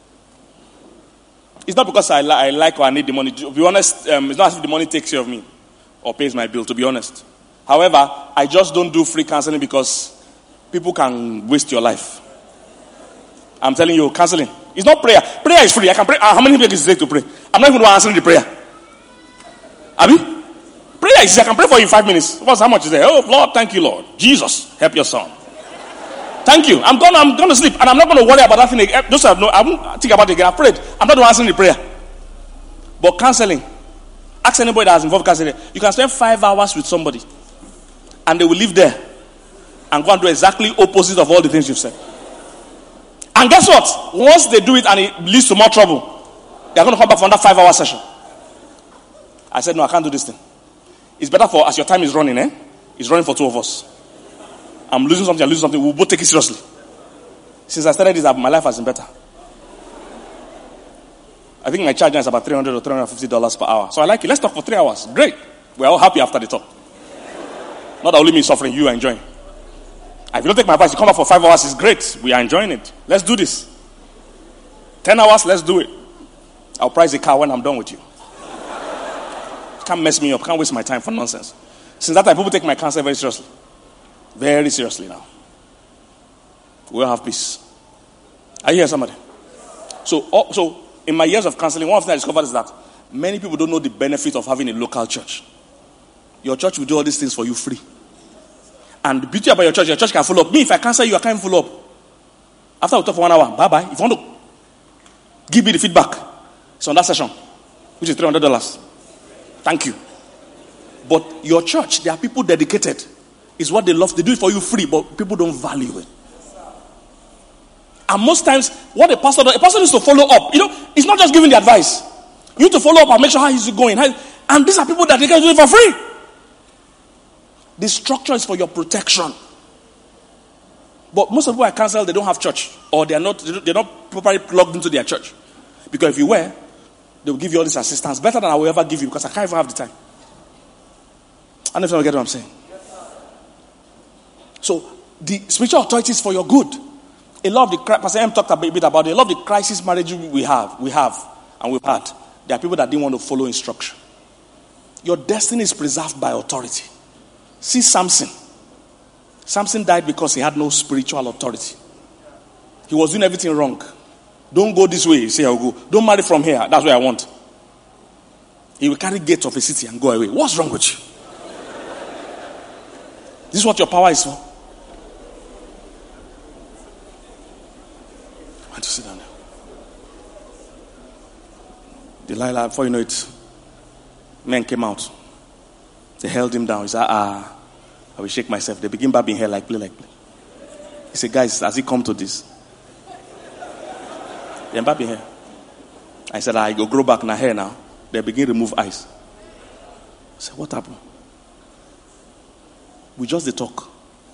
It's not because I, li- I like or I need the money. To be honest, um, it's not as if the money takes care of me or pays my bill, to be honest. However, I just don't do free counseling because people can waste your life. I'm telling you, counseling. It's not prayer. Prayer is free. I can pray. Uh, how many people is it to pray? I'm not even answering the prayer. Abi? Prayer is I can pray for you in five minutes. What's how much is there? Oh Lord, thank you, Lord. Jesus, help your son. Thank you. I'm gonna I'm gonna sleep and I'm not gonna worry about that thing again. Those have no I won't think about it again. I've prayed. I'm not answering the prayer. But counseling. Ask anybody that has involved counseling. You can spend five hours with somebody and they will live there and go and do exactly opposite of all the things you've said. And guess what? Once they do it and it leads to more trouble, they're going to come back for another five hour session. I said, no, I can't do this thing. It's better for, as your time is running, eh? It's running for two of us. I'm losing something, I'm losing something. We'll both take it seriously. Since I started this, my life has been better. I think my charge now is about three hundred or three hundred fifty dollars per hour. So I like it. Let's talk for three hours. Great. We're all happy after the talk. Not only me suffering, you are enjoying. If you don't take my advice, you come back for five hours, it's great. We are enjoying it. Let's do this. Ten hours, let's do it. I'll price the car when I'm done with you. You can't mess me up. Can't waste my time for nonsense. Since that time, people take my counsel very seriously. Very seriously now. We'll have peace. Are you here, somebody? So, oh, so in my years of counseling, one of the things I discovered is that many people don't know the benefit of having a local church. Your church will do all these things for you free. And the beauty about your church, your church can follow up. Me, if I cancel you, I can't follow up. After we talk for one hour, bye-bye. If you want to give me the feedback, it's on that session, which is three hundred dollars. Thank you. But your church, there are people dedicated. It's what they love. They do it for you free, but people don't value it. And most times, what a pastor does, a pastor needs to follow up. You know, it's not just giving the advice. You need to follow up and make sure how he's going. And these are people that they can do it for free. The structure is for your protection. But most of the people I counsel, they don't have church. Or they are not, they're not properly plugged into their church. Because if you were, they will give you all this assistance. Better than I will ever give you, because I can't even have the time. I don't know if you get what I'm saying. So, the spiritual authority is for your good. A lot of the, Pastor M talked a bit about it. A lot of the crisis marriages we have, we have, and we've had, there are people that didn't want to follow instruction. Your destiny is preserved by authority. See Samson. Samson died because he had no spiritual authority. He was doing everything wrong. Don't go this way, you say I'll go. Don't marry from here, that's where I want. He will carry gates of a city and go away. What's wrong with you? This is what your power is for. I want to sit down there. Delilah, before you know it, men came out. They held him down. He said, ah, I will shake myself. They begin babbing hair like play, like play. He said, guys, has he come to this? They babbing hair. I said, I go grow back now hair now. They begin to remove eyes. I said, what happened? We just the talk.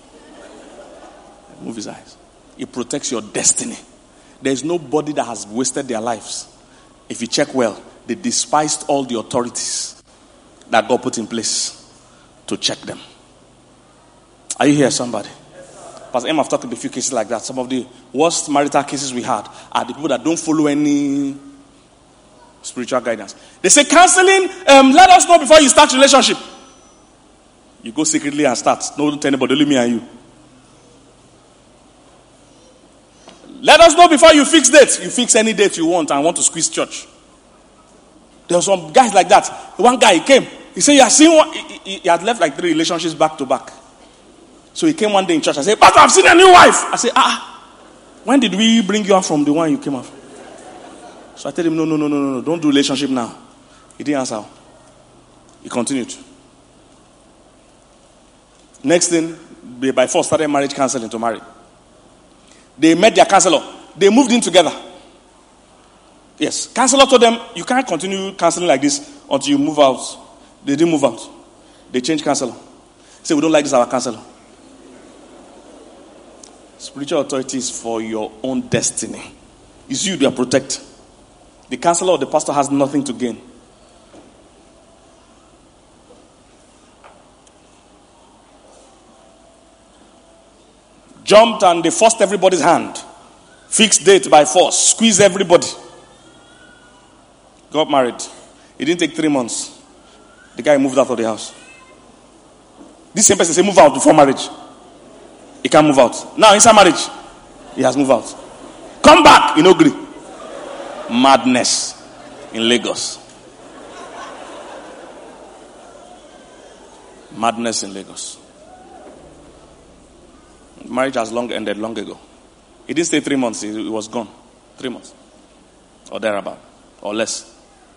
Move his eyes. It protects your destiny. There is nobody that has wasted their lives. If you check well, they despised all the authorities that God put in place to check them. Are you here, somebody? Yes, Pastor M, I've talked about a few cases like that. Some of the worst marital cases we had are the people that don't follow any spiritual guidance. They say, counseling, um, let us know before you start relationship. You go secretly and start. No, don't tell anybody, only me and you. Let us know before you fix dates. You fix any date you want and want to squeeze church. There were some guys like that. One guy, he came. He said, "You seen one?" He, he, he had left like three relationships back to back. So he came one day in church. I said, "Pastor, I've seen a new wife." I said, "Ah, when did we bring you out from the one you came out from?" So I told him, no, no, no, no, no, don't do relationship now. He didn't answer. He continued. Next thing, they by force started marriage counseling to marry. They met their counselor. They moved in together. Yes. Counselor told them, you can't continue counseling like this until you move out. They didn't move out. They changed counselor. Say, we don't like this, our counselor. Spiritual authority is for your own destiny. It's you that protect. The counselor or the pastor has nothing to gain. Jumped and they forced everybody's hand. Fixed date by force. Squeeze everybody. Got married. It didn't take three months. The guy moved out of the house. This same person said move out before marriage. He can't move out. Now inside marriage, he has moved out. Come back in Ogri. Madness in Lagos. Madness in Lagos. Marriage has long ended long ago. He didn't stay three months. He was gone. Three months. Or thereabout. Or less.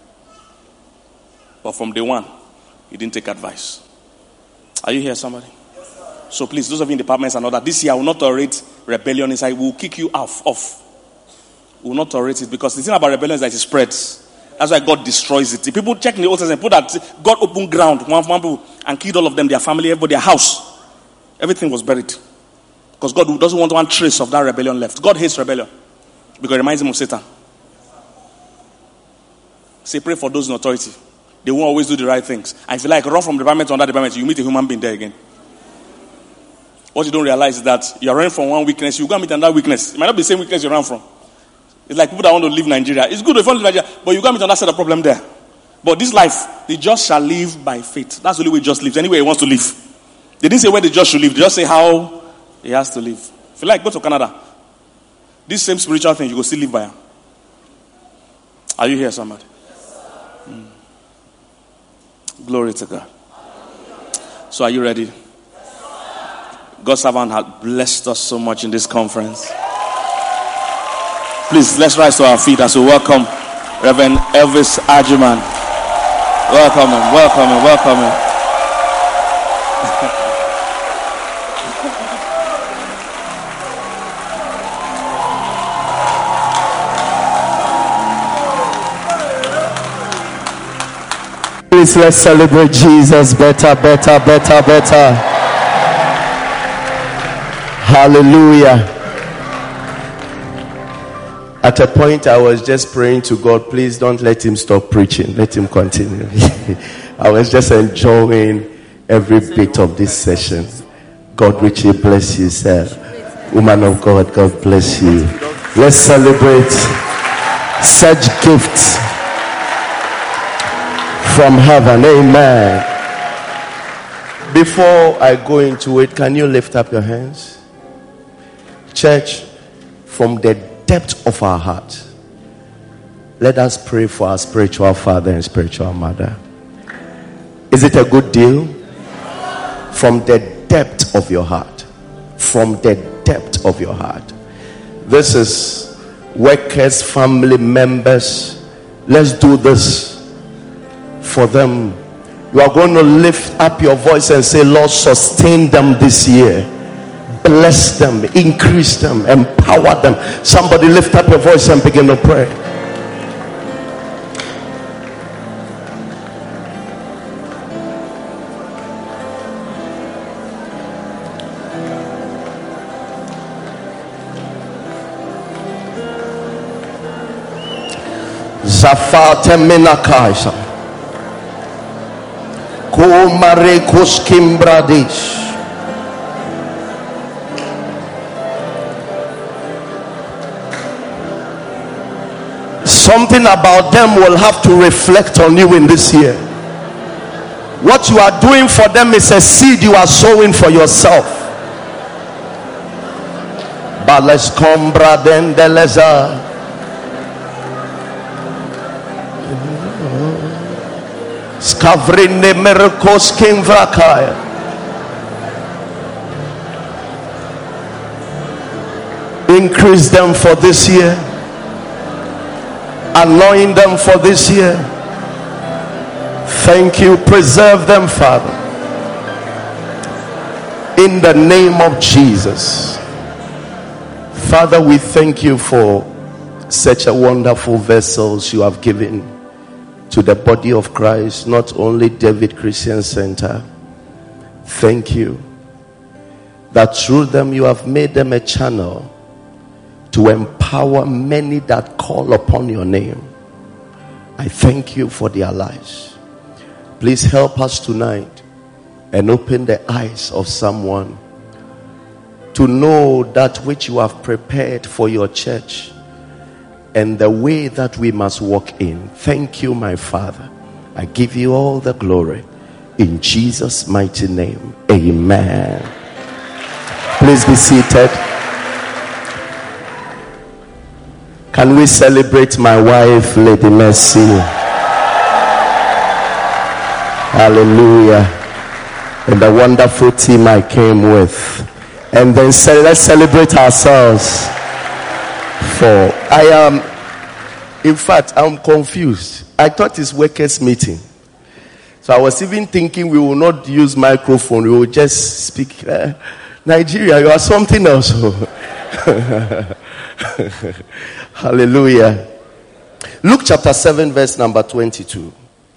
But from day one, he didn't take advice. Are you here, somebody? So please, those of you in departments and all that, this year I will not tolerate rebellion inside. We will kick you off. off. We will not tolerate it, because the thing about rebellion is that it spreads. That's why God destroys it. People check in the Old Testament, put that God opened ground, one, one people, and killed all of them, their family, everybody, their house. Everything was buried. Because God doesn't want one trace of that rebellion left. God hates rebellion. Because it reminds him of Satan. Say, pray for those in authority. They won't always do the right things. And if you like, run from department to another department, you meet a human being there again. What you don't realize is that you're running from one weakness, you go and meet another weakness. It might not be the same weakness you ran from. It's like people that want to leave Nigeria. It's good if you want to leave Nigeria, but you go and meet another set of problem there. But this life, the just shall live by faith. That's the only way just lives. Anyway, he wants to live. They didn't say where the just should live. They just say how he has to live. If you like, go to Canada. This same spiritual thing, you go still live by. Are you here, somebody? Mm. Glory to God. So are you ready? God's servant had blessed us so much in this conference. Please, let's rise to our feet as we welcome Reverend Elvis Agyemang. Welcome him, welcome him, welcome him. Please, let's celebrate Jesus better, better, better, better. Hallelujah. At a point, I was just praying to God, please don't let him stop preaching. Let him continue. I was just enjoying every bit of this session. God richly bless you, sir. Woman of God, God bless you. Let's celebrate such gifts from heaven. Amen. Before I go into it, can you lift up your hands? Church, from the depth of our heart, let us pray for our spiritual father and spiritual mother. Is it a good deal? From the depth of your heart. From the depth of your heart. This is workers, family members. Let's do this for them. You are going to lift up your voice and say, Lord, sustain them this year. Bless them, increase them, empower them. Somebody lift up your voice and begin to pray. Zafate menakaisa Kumare kuskimbradish. Something about them will have to reflect on you in this year. What you are doing for them is a seed you are sowing for yourself. Bales combra dendeleza. Skavrine miracles kimvrakaya. Increase them for this year. Anoint them for this year. Thank you. Preserve them, Father. In the name of Jesus. Father, we thank you for such a wonderful vessels you have given to the body of Christ, not only David Christian Center. Thank you. that through them you have made them a channel to empower many that call upon your name. I thank you for their lives. Please help us tonight and open the eyes of someone to know that which you have prepared for your church and the way that we must walk in. Thank you, my Father. I give you all the glory in Jesus' mighty name. Amen. Please be seated. Can we celebrate my wife, Lady Mercy? Hallelujah. And the wonderful team I came with. And then say, let's celebrate ourselves. For I am, in fact, I'm confused. I thought it's workers' meeting. So I was even thinking we will not use microphone. We will just speak. Uh, Nigeria, you are something else. Hallelujah. Luke chapter seven, verse number twenty-two.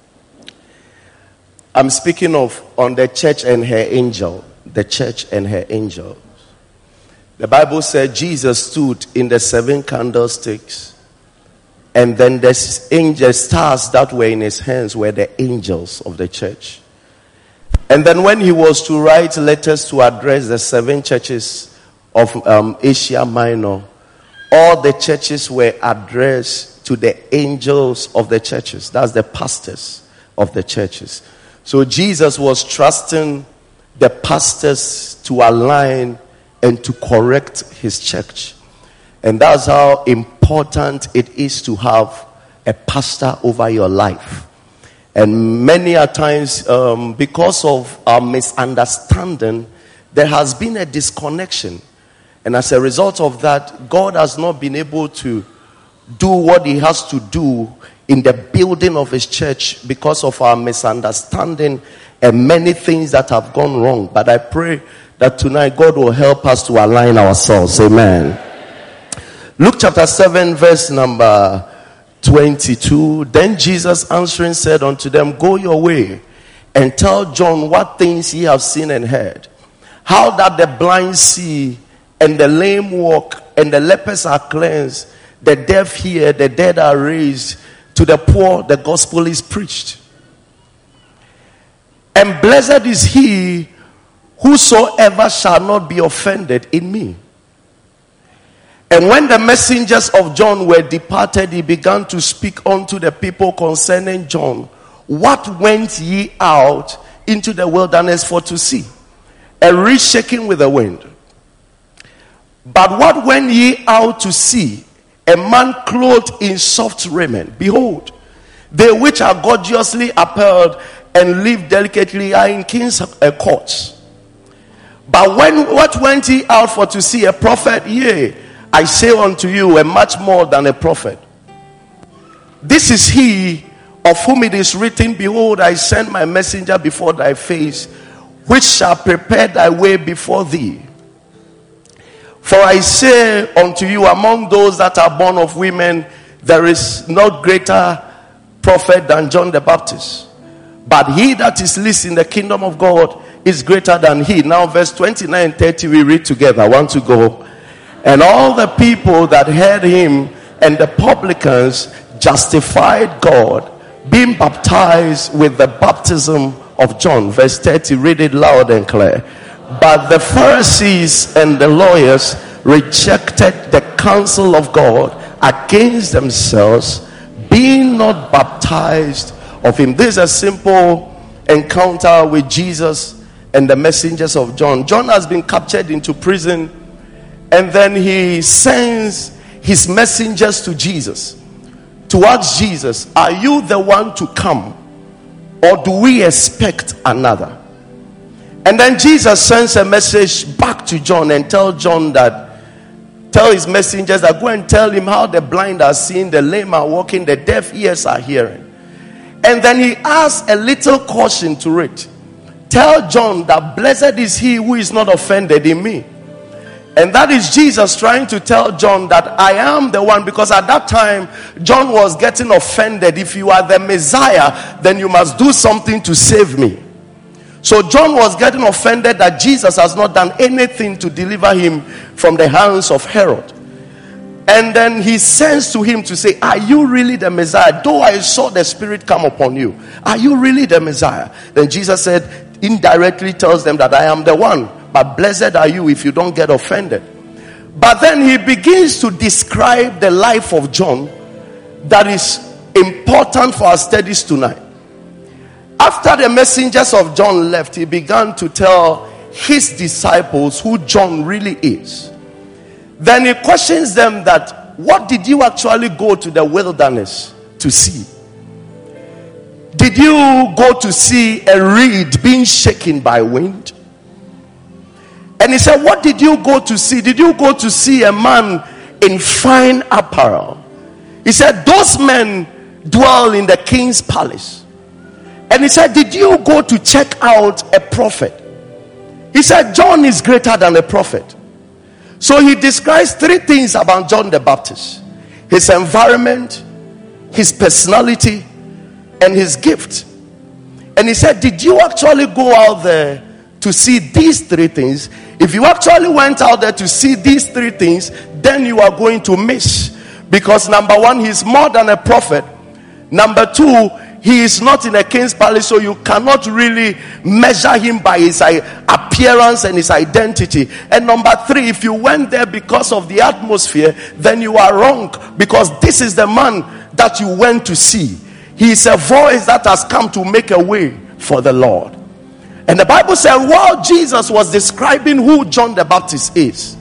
I'm speaking of on the church and her angel. The church and her angels. The Bible said Jesus stood in the seven candlesticks, and then the angel stars that were in his hands were the angels of the church. And then when he was to write letters to address the seven churches of um, Asia Minor, all the churches were addressed to the angels of the churches. That's the pastors of the churches. So Jesus was trusting the pastors to align and to correct his church. And that's how important it is to have a pastor over your life. And many a times, um, because of our misunderstanding, there has been a disconnection. And as a result of that, God has not been able to do what he has to do in the building of his church because of our misunderstanding and many things that have gone wrong. But I pray that tonight God will help us to align ourselves. Amen. Luke chapter seven, verse number twenty-two. Then Jesus answering said unto them, go your way and tell John what things ye have seen and heard. How that the blind see and the lame walk and the lepers are cleansed, the deaf hear, the dead are raised, to the poor the gospel is preached. And blessed is he whosoever shall not be offended in me. And when the messengers of John were departed, he began to speak unto the people concerning John. What went ye out into the wilderness for to see? A reed shaking with the wind. But what went ye out to see? A man clothed in soft raiment. Behold, they which are gorgeously apparelled and live delicately are in king's courts. But when what went ye out for to see? A prophet? Yea, I say unto you, a much more than a prophet. This is he of whom it is written, behold, I send my messenger before thy face, which shall prepare thy way before thee. For I say unto you, among those that are born of women, there is no greater prophet than John the Baptist. But he that is least in the kingdom of God is greater than he. Now verse twenty-nine and thirty we read together. I want to go. And all the people that heard him and the publicans justified God, being baptized with the baptism of John. Verse thirty, read it loud and clear. But the Pharisees and the lawyers rejected the counsel of God against themselves, being not baptized of him. This is a simple encounter with Jesus and the messengers of John. John has been captured into prison, and then he sends his messengers to Jesus to ask Jesus, are you the one to come, or do we expect another? And then Jesus sends a message back to John and tell John that, tell his messengers that go and tell him how the blind are seeing, the lame are walking, the deaf ears are hearing. And then he adds a little caution to it. Tell John that blessed is he who is not offended in me. And that is Jesus trying to tell John that I am the one, because at that time John was getting offended. If you are the Messiah, then you must do something to save me. So John was getting offended that Jesus has not done anything to deliver him from the hands of Herod. And then he sends to him to say, are you really the Messiah? Though I saw the Spirit come upon you, are you really the Messiah? Then Jesus said, indirectly tells them that I am the one, but blessed are you if you don't get offended. But then he begins to describe the life of John that is important for our studies tonight. After the messengers of John left, he began to tell his disciples who John really is. Then he questions them that, what did you actually go to the wilderness to see? Did you go to see a reed being shaken by wind? And he said, what did you go to see? Did you go to see a man in fine apparel? He said, those men dwell in the king's palace. And he said, did you go to check out a prophet? He said, John is greater than a prophet. So he describes three things about John the Baptist: his environment, his personality, and his gift. And he said, did you actually go out there to see these three things? If you actually went out there to see these three things, then you are going to miss. Because number one, he's more than a prophet. Number two, he is not in a king's palace, so you cannot really measure him by his appearance and his identity. And number three, if you went there because of the atmosphere, then you are wrong, because this is the man that you went to see. He is a voice that has come to make a way for the Lord. And the Bible said, while Jesus was describing who John the Baptist is,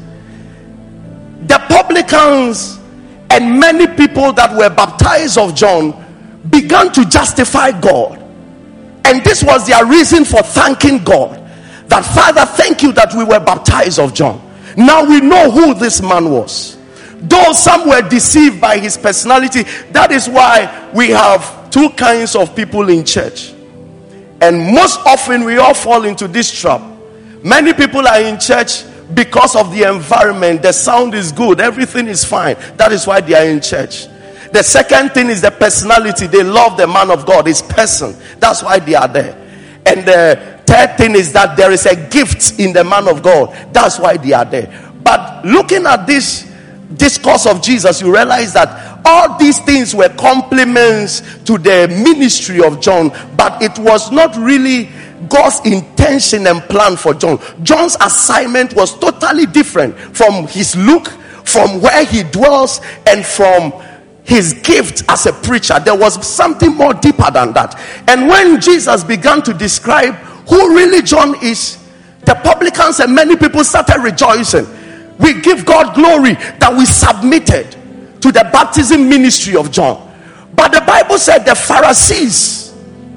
the publicans and many people that were baptized of John began to justify God. And this was their reason for thanking God, that Father, thank you that we were baptized of John. Now we know who this man was. Though some were deceived by his personality, that is why we have two kinds of people in church. And most often we all fall into this trap. Many people are in church because of the environment. The sound is good, everything is fine. That is why they are in church. The second thing is the personality. They love the man of God, his person. That's why they are there. And the third thing is that there is a gift in the man of God. That's why they are there. But looking at this discourse of Jesus, you realize that all these things were compliments to the ministry of John, but it was not really God's intention and plan for John. John's assignment was totally different from his look, from where he dwells, and from his gift as a preacher. There was something more deeper than that. And when Jesus began to describe who really John is, the publicans and many people started rejoicing. We give God glory that we submitted to the baptism ministry of John. But the Bible said the Pharisees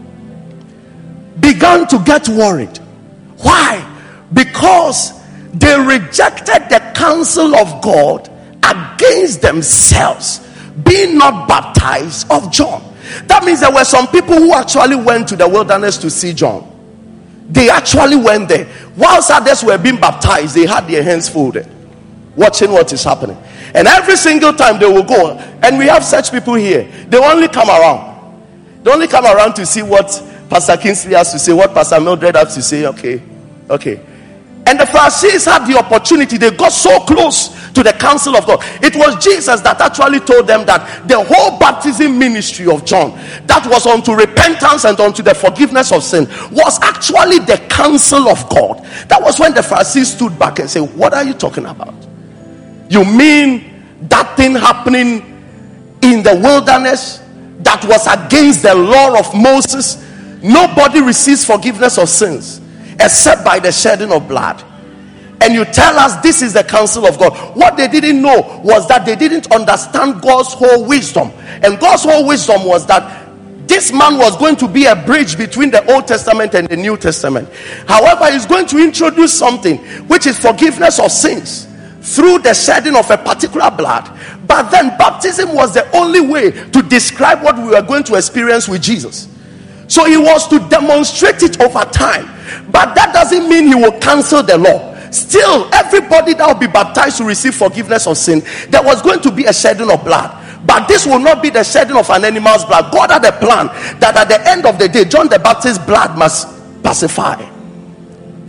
began to get worried. Why? Because they rejected the counsel of God against themselves, being not baptized of John. That means there were some people who actually went to the wilderness to see John. They actually went there. Whilst others were being baptized, they had their hands folded, watching what is happening. And every single time they will go, and we have such people here, they only come around. They only come around to see what Pastor Kingsley has to say, what Pastor Mildred has to say. Okay, okay. And the Pharisees had the opportunity. They got so close to the counsel of God. It was Jesus that actually told them that the whole baptism ministry of John, that was unto repentance and unto the forgiveness of sin, was actually the counsel of God. That was when the Pharisees stood back and said, what are you talking about? You mean that thing happening in the wilderness that was against the law of Moses? Nobody receives forgiveness of sins except by the shedding of blood. And you tell us this is the counsel of God. What they didn't know was that they didn't understand God's whole wisdom. And God's whole wisdom was that this man was going to be a bridge between the Old Testament and the New Testament. However, he's going to introduce something which is forgiveness of sins through the shedding of a particular blood. But then baptism was the only way to describe what we were going to experience with Jesus. So he was to demonstrate it over time. But that doesn't mean he will cancel the law. Still, everybody that will be baptized to receive forgiveness of sin, there was going to be a shedding of blood. But this will not be the shedding of an animal's blood. God had a plan that at the end of the day, John the Baptist's blood must pacify.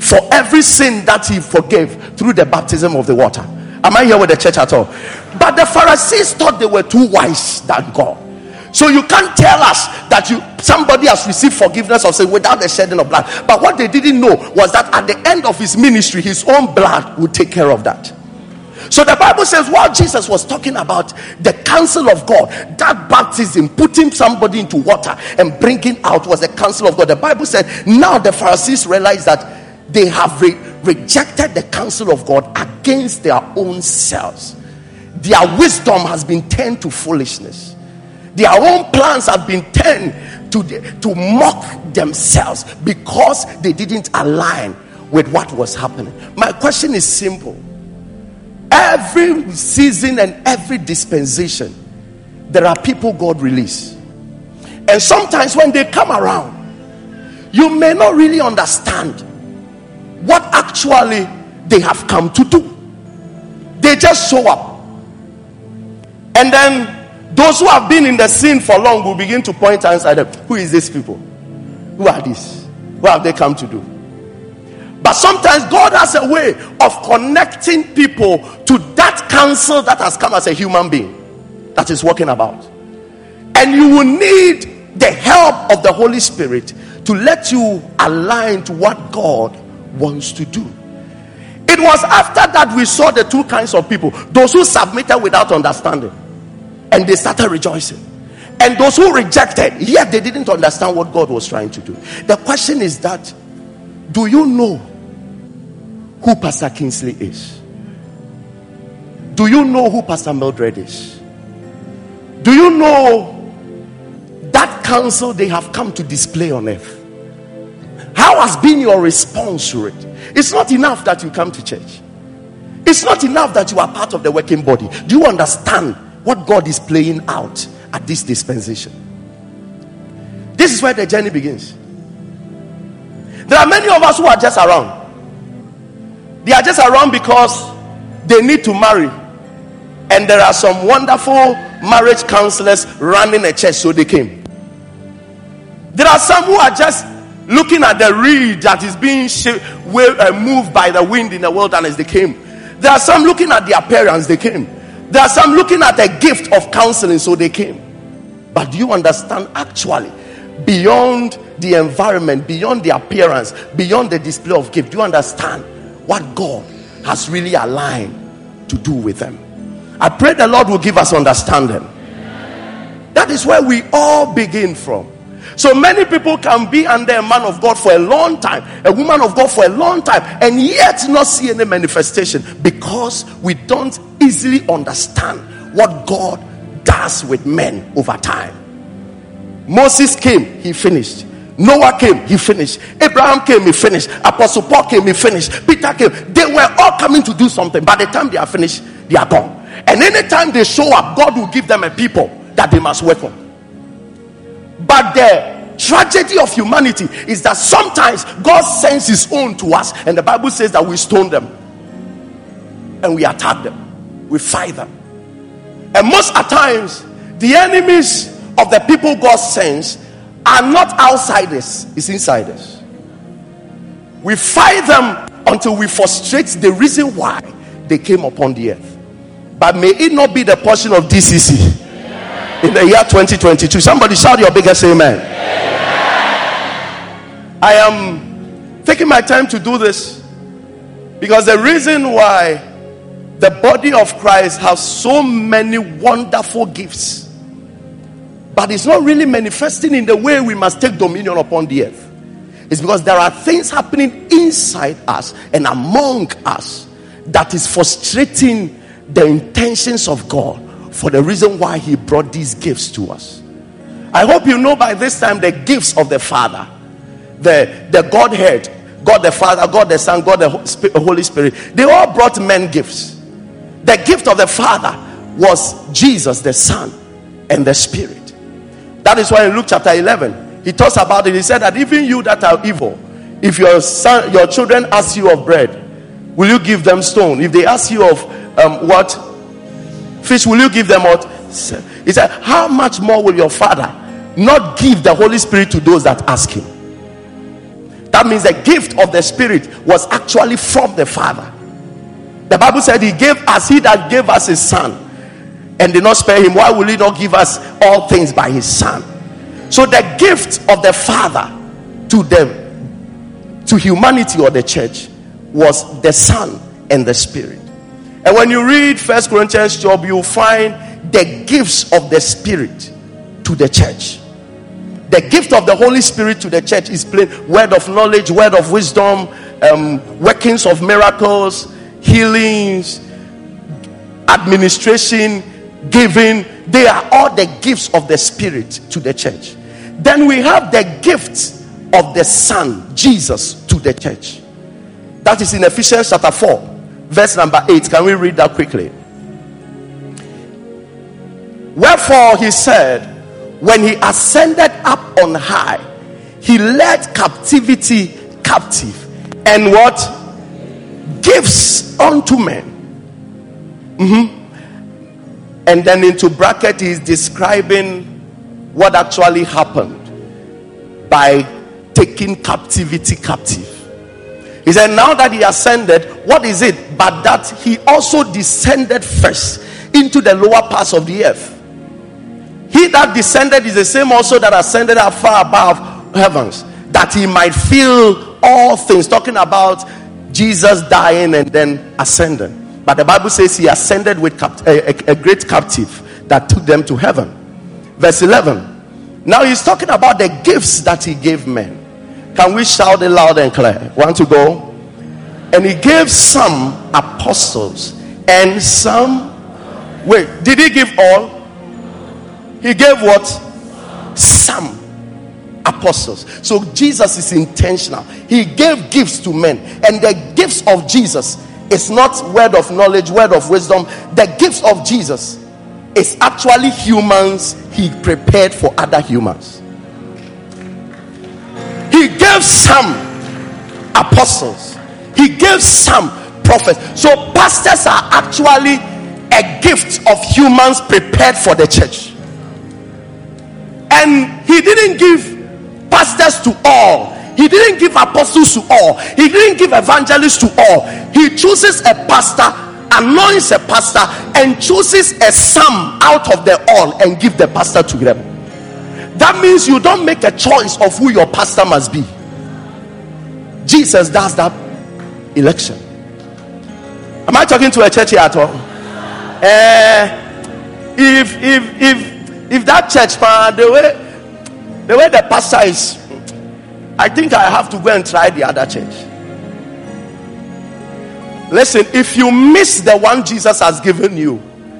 for every sin that he forgave through the baptism of the water. Am I here with the church at all? But the Pharisees thought they were too wise than God. So you can't tell us that you somebody has received forgiveness of sin without the shedding of blood. But what they didn't know was that at the end of his ministry, his own blood would take care of that. So the Bible says, while Jesus was talking about the counsel of God, that baptism, putting somebody into water and bringing out, was the counsel of God. The Bible said, now the Pharisees realized that they have re- rejected the counsel of God against their own selves. Their wisdom has been turned to foolishness. Their own plans have been turned to, to mock themselves because they didn't align with what was happening. My question is simple. Every season and every dispensation, there are people God release. And sometimes when they come around, you may not really understand what actually they have come to do. They just show up. And then those who have been in the scene for long will begin to point and say, who is these people? Who are these? What have they come to do? But sometimes God has a way of connecting people to that counsel that has come as a human being that is walking about. And you will need the help of the Holy Spirit to let you align to what God wants to do. It was after that we saw the two kinds of people: those who submitted without understanding and they started rejoicing, and those who rejected, yet they didn't understand what God was trying to do. The question is that, do you know who Pastor Kingsley is? Do you know who Pastor Mildred is? Do you know that counsel they have come to display on earth? How has been your response to it? It's not enough that you come to church. It's not enough that you are part of the working body. Do you understand what God is playing out at this dispensation? This is where the journey begins. There are many of us who are just around. They are just around because they need to marry, and there are some wonderful marriage counselors running a church, so they came. There are some who are just looking at the reed that is being sh- uh, moved by the wind in the wilderness. They came. There are some looking at the appearance. They came. There are some looking at the gift of counseling, so they came. But do you understand, actually, beyond the environment, beyond the appearance, beyond the display of gift, do you understand what God has really aligned to do with them? I pray the Lord will give us understanding. That is where we all begin from. So many people can be under a man of God for a long time, a woman of God for a long time, and yet not see any manifestation, because we don't easily understand what God does with men over time. Moses came, he finished. Noah came, he finished. Abraham came, he finished. Apostle Paul came, he finished. Peter came. They were all coming to do something. By the time they are finished, they are gone. And anytime they show up, God will give them a people that they must work on. But the tragedy of humanity is that sometimes God sends his own to us, and the Bible says that we stone them and we attack them, we fight them. And most at times, the enemies of the people God sends are not outsiders, it's insiders. We fight them until we frustrate the reason why they came upon the earth. But may it not be the portion of D C C in the year twenty twenty-two. Somebody shout your biggest amen. Amen. I am taking my time to do this because the reason why the body of Christ has so many wonderful gifts, but it's not really manifesting in the way we must take dominion upon the earth, is because there are things happening inside us and among us that is frustrating the intentions of God for the reason why he brought these gifts to us. I hope you know by this time the gifts of the Father, the, the Godhead, God the Father, God the Son, God the Holy Spirit, they all brought men gifts. The gift of the Father was Jesus the Son and the Spirit. That is why in Luke chapter eleven he talks about it. He said that even you that are evil, if your son, your children ask you of bread, will you give them stone? If they ask you of um, what? Fish, will you give them what? He said, how much more will your Father not give the Holy Spirit to those that ask him? That That means the gift of the Spirit was actually from the Father. The Bible said he gave us, he that gave us his son and did not spare him, why will he not give us all things by his son? So the gift of the Father to them, to humanity or the church, was the Son and the Spirit. And when you read First Corinthians twelve, you'll find the gifts of the Spirit to the church. The gift of the Holy Spirit to the church is plain: word of knowledge, word of wisdom, um, workings of miracles, healings, administration, giving. They are all the gifts of the Spirit to the church. Then we have the gift of the Son, Jesus, to the church. That is in Ephesians chapter four, verse number eight. Can we read that quickly? Wherefore he said, when he ascended up on high, he led captivity captive, and what? Gifts unto men. Mm-hmm. And then into bracket he's describing what actually happened by taking captivity captive. He said, now that he ascended, what is it but that he also descended first into the lower parts of the earth? He that descended is the same also that ascended up far above heavens, that he might fill all things. Talking about Jesus dying and then ascending. But the Bible says he ascended with cap- a, a, a great captive that took them to heaven. Verse eleven. Now he's talking about the gifts that he gave men. Can we shout it loud and clear? Want to go? And he gave some apostles and some. Wait, did he give all? He gave what? Some apostles. So Jesus is intentional. He gave gifts to men, and the gifts of Jesus is not word of knowledge, word of wisdom. The gifts of Jesus is actually humans he prepared for other humans. He gave some apostles, he gave some prophets. So pastors are actually a gift of humans prepared for the church. And he didn't give pastors to all. He didn't give apostles to all. He didn't give evangelists to all. He chooses a pastor, anoints a pastor, and chooses a sum out of the all and give the pastor to them. That means you don't make a choice of who your pastor must be. Jesus does that election. Am I talking to a church here at all? Uh, if if if if that church, the way the way the pastor is, I think I have to go and try the other church. Listen, if you miss the one Jesus has given you,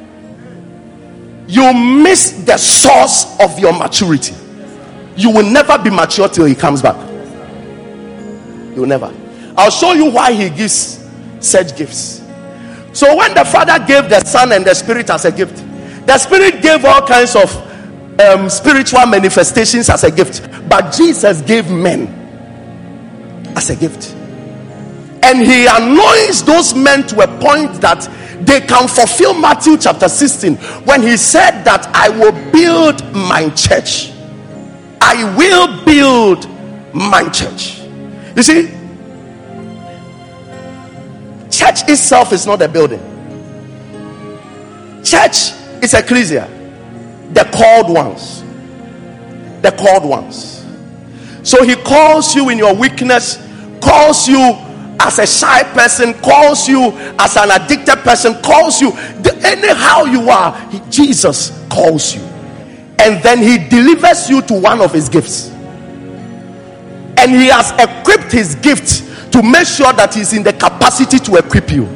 you miss the source of your maturity. You will never be mature till he comes back. You will never. I'll show you why he gives such gifts. So when the Father gave the Son and the Spirit as a gift, the Spirit gave all kinds of um, spiritual manifestations as a gift, but Jesus gave men as a gift. And he anoints those men to a point that they can fulfill Matthew chapter sixteen, when he said that I will build my church. I will build my church. You see, church itself is not a building. Church is ecclesia, the called ones. The called ones. So he calls you in your weakness, calls you as a shy person, calls you as an addicted person, calls you anyhow you are. He, Jesus calls you, and then he delivers you to one of his gifts, and he has equipped his gift to make sure that he's in the capacity to equip you.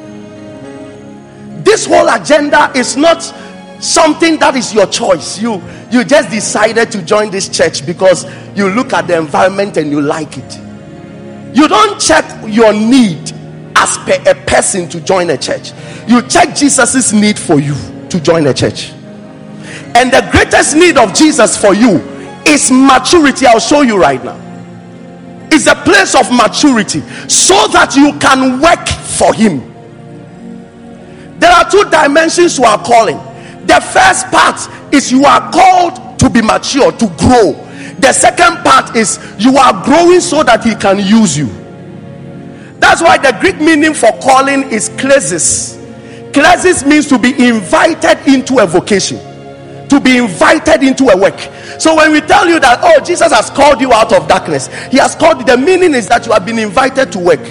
This whole agenda is not something that is your choice. You you just decided to join this church because you look at the environment and you like it. You don't check your need as per a person to join a church. You check Jesus's need for you to join a church. And the greatest need of Jesus for you is maturity. I'll show you right now. It's a place of maturity so that you can work for him. There are two dimensions to our calling. The first part is you are called to be mature, to grow. The second part is you are growing so that he can use you. That's why the Greek meaning for calling is klesis. Klesis means to be invited into a vocation, to be invited into a work. So when we tell you that, oh, Jesus has called you out of darkness, he has called you, the meaning is that you have been invited to work.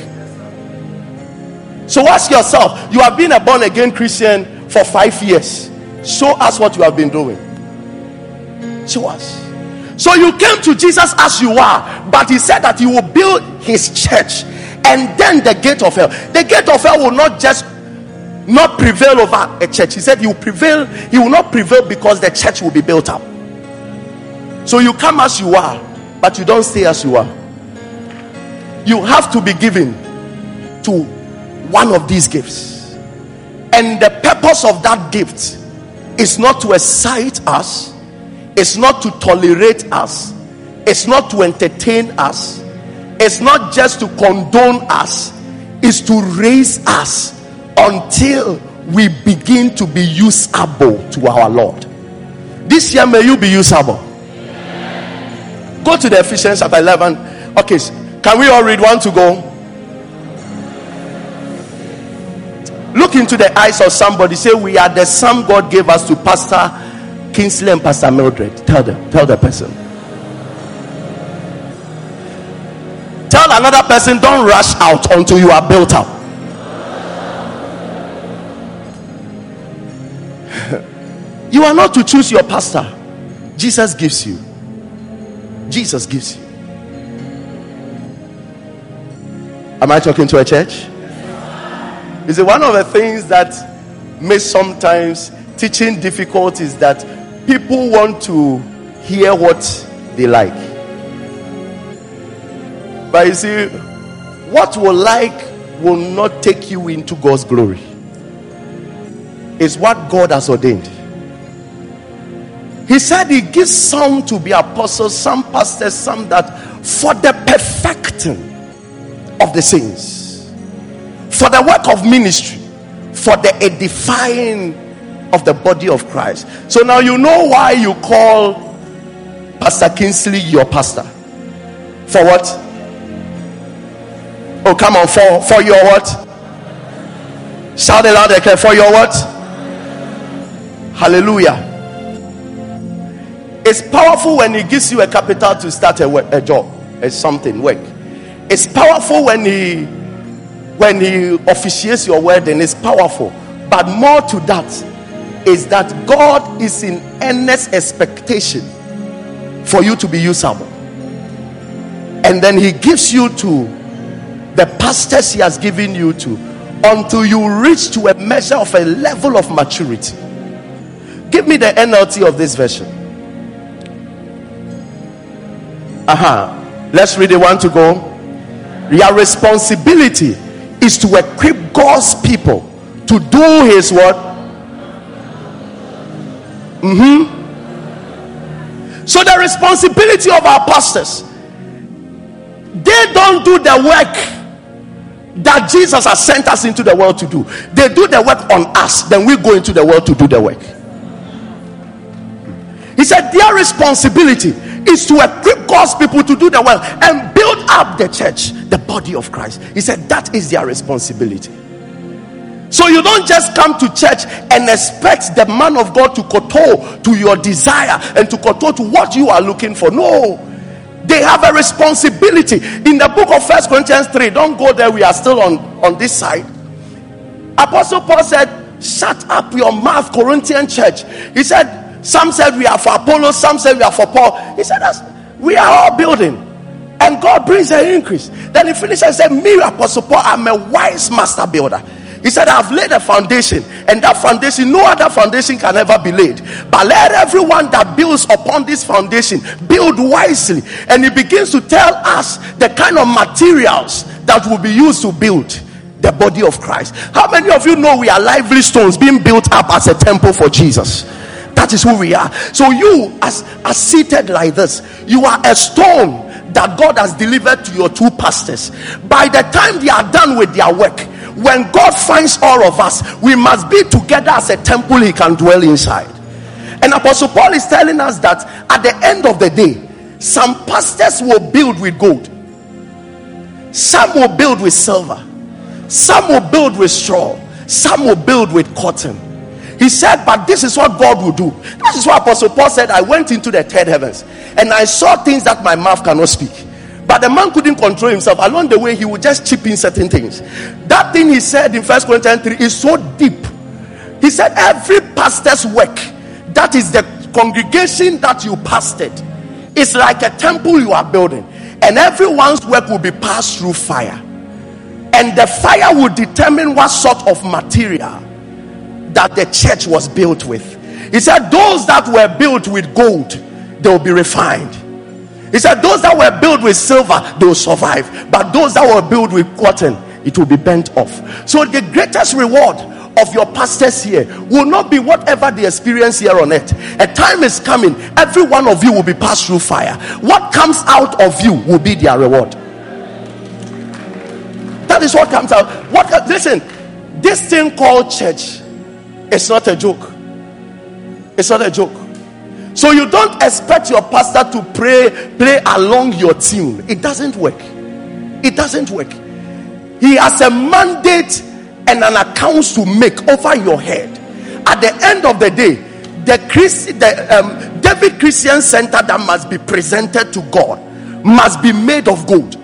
So ask yourself, you have been a born again Christian for five years. Show us what you have been doing. Show us. So you came to Jesus as you are, but he said that he will build his church, and then the gate of hell. The gate of hell will not just not prevail over a church. He said he will prevail, he will not prevail because the church will be built up. So you come as you are, but you don't stay as you are. You have to be given to one of these gifts, and the purpose of that gift is not to excite us, it's not to tolerate us, it's not to entertain us, it's not just to condone us, it's to raise us until we begin to be usable to our Lord. This year may you be usable. Go to the Ephesians chapter eleven. Okay, can we all read? One to go. Look into the eyes of somebody. Say, we are the son God gave us to Pastor Kingsley and Pastor Mildred. Tell them. Tell the person. Tell another person, don't rush out until you are built up. You are not to choose your pastor. Jesus gives you. Jesus gives you. Am I talking to a church? Is it one of the things that makes sometimes teaching difficult is that people want to hear what they like. But you see, what we like will not take you into God's glory. It's what God has ordained. He said he gives some to be apostles, some pastors, some that, for the perfecting of the saints, for the work of ministry, for the edifying of the body of Christ. So now you know why you call Pastor Kingsley your pastor. For what? Oh, come on, for for your what? Shout it loud and clear. For your what? Hallelujah. It's powerful when he gives you a capital to start a, work, a job, a something, work. It's powerful when he when he officiates your wedding. It's powerful. But more to that is that God is in earnest expectation for you to be usable. And then he gives you to the pastors he has given you to until you reach to a measure of a level of maturity. Give me the N L T of this version. Aha. Uh-huh. Let's read it. One to go. Your responsibility is to equip God's people to do his what? Mm-hmm. So the responsibility of our pastors, they don't do the work that Jesus has sent us into the world to do. They do the work on us, then we go into the world to do the work. He said their responsibility is to equip God's people to do the work and build up the church, the body of Christ. He said that is their responsibility. So you don't just come to church and expect the man of God to kowtow to your desire and to kowtow to what you are looking for. No, they have a responsibility. In the book of First Corinthians three, don't go there, we are still on, on this side. Apostle Paul said, shut up your mouth, Corinthian church. He said, some said we are for Apollos, some said we are for Paul. He said, that's, we are all building, and God brings an increase. Then he finished and said, me, Apostle Paul, I'm a wise master builder. He said, I've laid a foundation, and that foundation, no other foundation can ever be laid. But let everyone that builds upon this foundation build wisely. And he begins to tell us the kind of materials that will be used to build the body of Christ. How many of you know we are lively stones being built up as a temple for Jesus? That is who we are. So you, as, as seated like this, you are a stone that God has delivered to your two pastors. By the time they are done with their work, when God finds all of us, we must be together as a temple he can dwell inside. And Apostle Paul is telling us that at the end of the day, Some pastors will build with gold, some will build with silver, some will build with straw, some will build with cotton. He said, but this is what God will do. That is why Apostle Paul said, I went into the third heavens and I saw things that my mouth cannot speak. But the man couldn't control himself. Along the way, he would just chip in certain things. That thing he said in First Corinthians three is so deep. He said, every pastor's work, that is the congregation that you pastored, is like a temple you are building. And everyone's work will be passed through fire. And the fire will determine what sort of material that the church was built with. He said, those that were built with gold, they will be refined. He said, those that were built with silver, they will survive. But those that were built with cotton, it will be bent off. So the greatest reward of your pastors here will not be whatever they experience here on earth. A time is coming, every one of you will be passed through fire. What comes out of you will be their reward. That is what comes out. What? Listen, this thing called church, it's not a joke. It's not a joke. So you don't expect your pastor to pray play along your tune. It doesn't work. It doesn't work. He has a mandate and an account to make over your head. At the end of the day, the Christ, the um, David Christian Center that must be presented to God must be made of gold.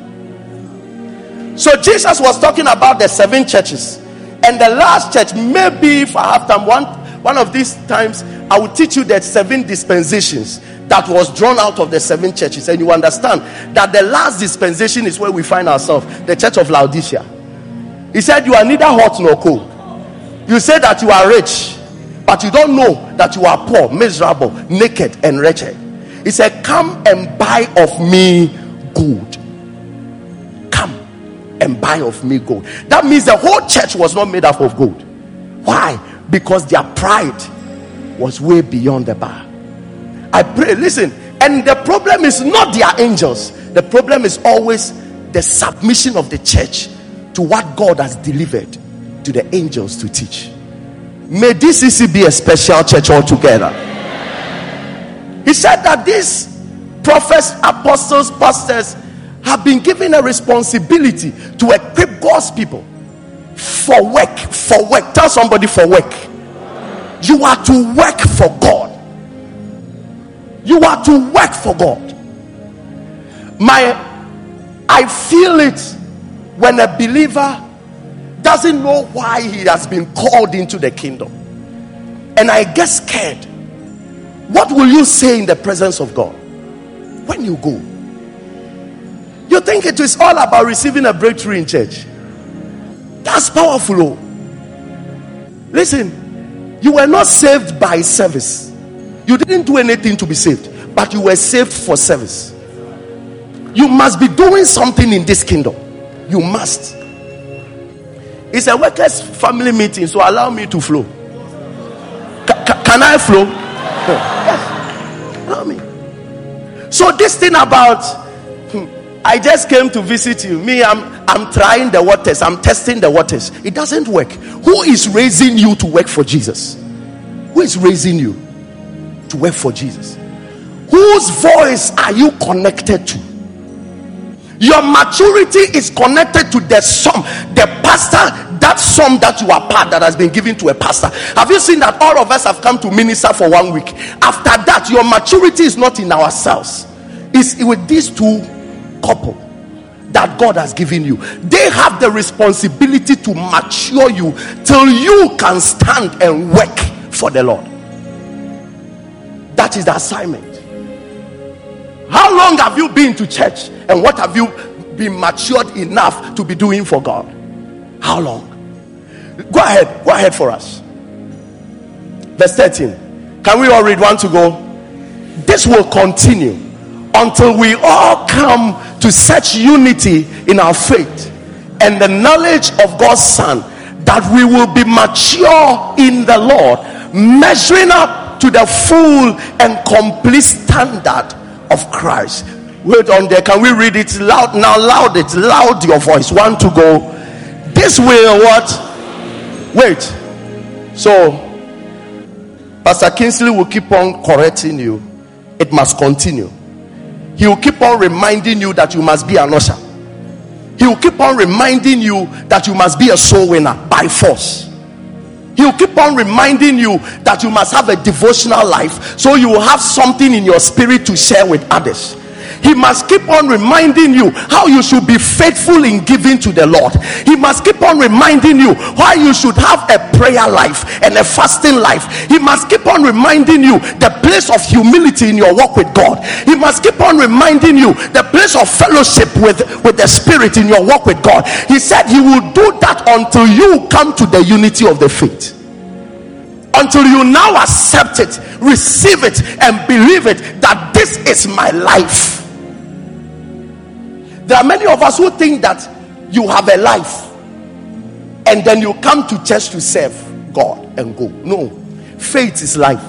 So Jesus was talking about the seven churches, and the last church, maybe if I have time, one one of these times I will teach you the seven dispensations that was drawn out of the seven churches, and you understand that the last dispensation is where we find ourselves, the church of Laodicea. He said, you are neither hot nor cold. You say that you are rich, but you don't know that you are poor, miserable, naked, and wretched. He said, come and buy of me gold. Come and buy of me gold. That means the whole church was not made up of gold. Why? Because their pride was way beyond the bar. I pray, listen, and the problem is not their angels. The problem is always the submission of the church to what God has delivered to the angels to teach. May this C C be a special church altogether. He said that these prophets, apostles, pastors have been given a responsibility to equip God's people for work. For work. Tell somebody, for work. You are to work for God. You are to work for God. My, I feel it when a believer doesn't know why he has been called into the kingdom, and I get scared. What will you say in the presence of God when you go? You think it is all about receiving a breakthrough in church? That's powerful. Oh. Listen, you were not saved by service. You didn't do anything to be saved, but you were saved for service. You must be doing something in this kingdom. You must. It's a workers' family meeting, so allow me to flow. C- c- can I flow? Yes. Allow me. So this thing about hmm, I just came to visit you. Me, I'm I'm trying the waters. I'm testing the waters. It doesn't work. Who is raising you to work for Jesus? Who is raising you to work for Jesus? Whose voice are you connected to? Your maturity is connected to the sum, the pastor, that sum that you are part that has been given to a pastor. Have you seen that all of us have come to minister for one week? After that, your maturity is not in ourselves. It's with these two couple that God has given you. They have the responsibility to mature you till you can stand and work for the Lord. That is the assignment. How long have you been to church, and what have you been matured enough to be doing for God? How long? Go ahead, go ahead for us. Verse thirteen. Can we all read? One to go. This will continue until we all come to such unity in our faith and the knowledge of God's Son, that we will be mature in the Lord, measuring up to the full and complete standard of Christ. Wait on there. Can we read it loud? Now loud it. Loud your voice. One to go. This will what? Wait. So Pastor Kingsley will keep on correcting you. It must continue. he will keep on reminding you that you must be an usher. He will keep on reminding you that you must be a soul winner by force. He will keep on reminding you that you must have a devotional life, so you will have something in your spirit to share with others. He must keep on reminding you how you should be faithful in giving to the Lord. He must keep on reminding you why you should have a prayer life and a fasting life. He must keep on reminding you the place of humility in your walk with God. He must keep on reminding you the place of fellowship with, with the Spirit in your walk with God. He said he will do that until you come to the unity of the faith. Until you now accept it, receive it, and believe it that this is my life. There are many of us who think that you have a life and then you come to church to serve God and go. No, faith is life.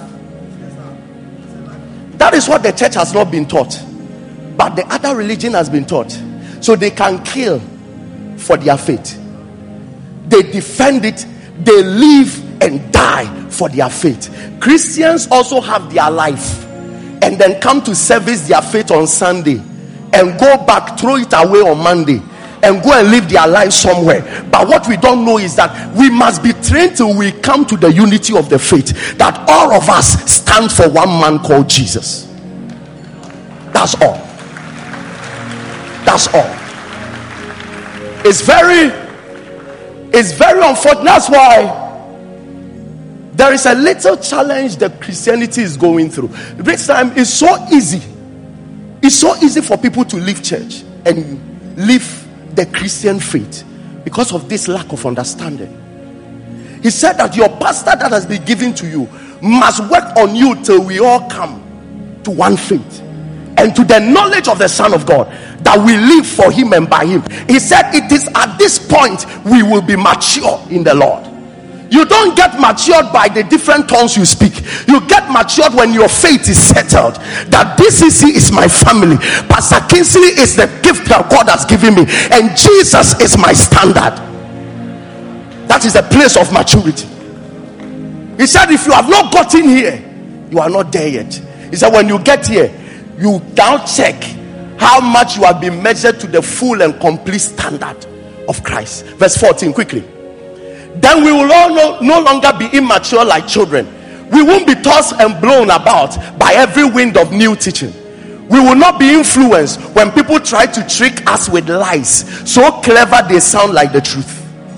That is what the church has not been taught, but the other religion has been taught. So they can kill for their faith. They defend it. They live and die for their faith. Christians also have their life and then come to service their faith on Sunday and go back, throw it away on Monday, and go and live their life somewhere. But what we don't know is that we must be trained till we come to the unity of the faith, that all of us stand for one man called Jesus. That's all. That's all. It's very it's very unfortunate. That's why there is a little challenge that Christianity is going through. This time is so easy. It's so easy for people to leave church and leave the Christian faith because of this lack of understanding. He said that your pastor that has been given to you must work on you till we all come to one faith and to the knowledge of the Son of God, that we live for him and by him. He said it is at this point we will be mature in the Lord. You don't get matured by the different tongues you speak. You get matured when your faith is settled, that D C C is my family, Pastor Kingsley is the gift that God has given me, and Jesus is my standard. That is the place of maturity. He said if you have not gotten here, you are not there yet. He said when you get here, you now check how much you have been measured to the full and complete standard of Christ. Verse fourteen, quickly. Then we will all no, no longer be immature like children. We won't be tossed and blown about by every wind of new teaching. We will not be influenced when people try to trick us with lies, so clever they sound like the truth.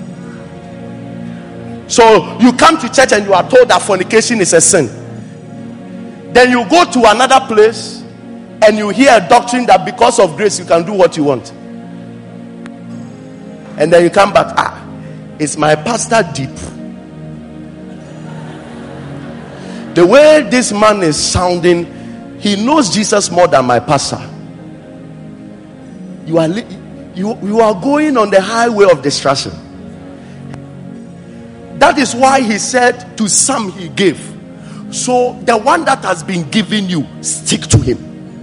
So you come to church and you are told that fornication is a sin. Then you go to another place and you hear a doctrine that because of grace you can do what you want. And then you come back, ah, is my pastor deep? The way this man is sounding, he knows Jesus more than my pastor. You are you, you are going on the highway of destruction. That is why he said to some he gave. So the one that has been given you, stick to him.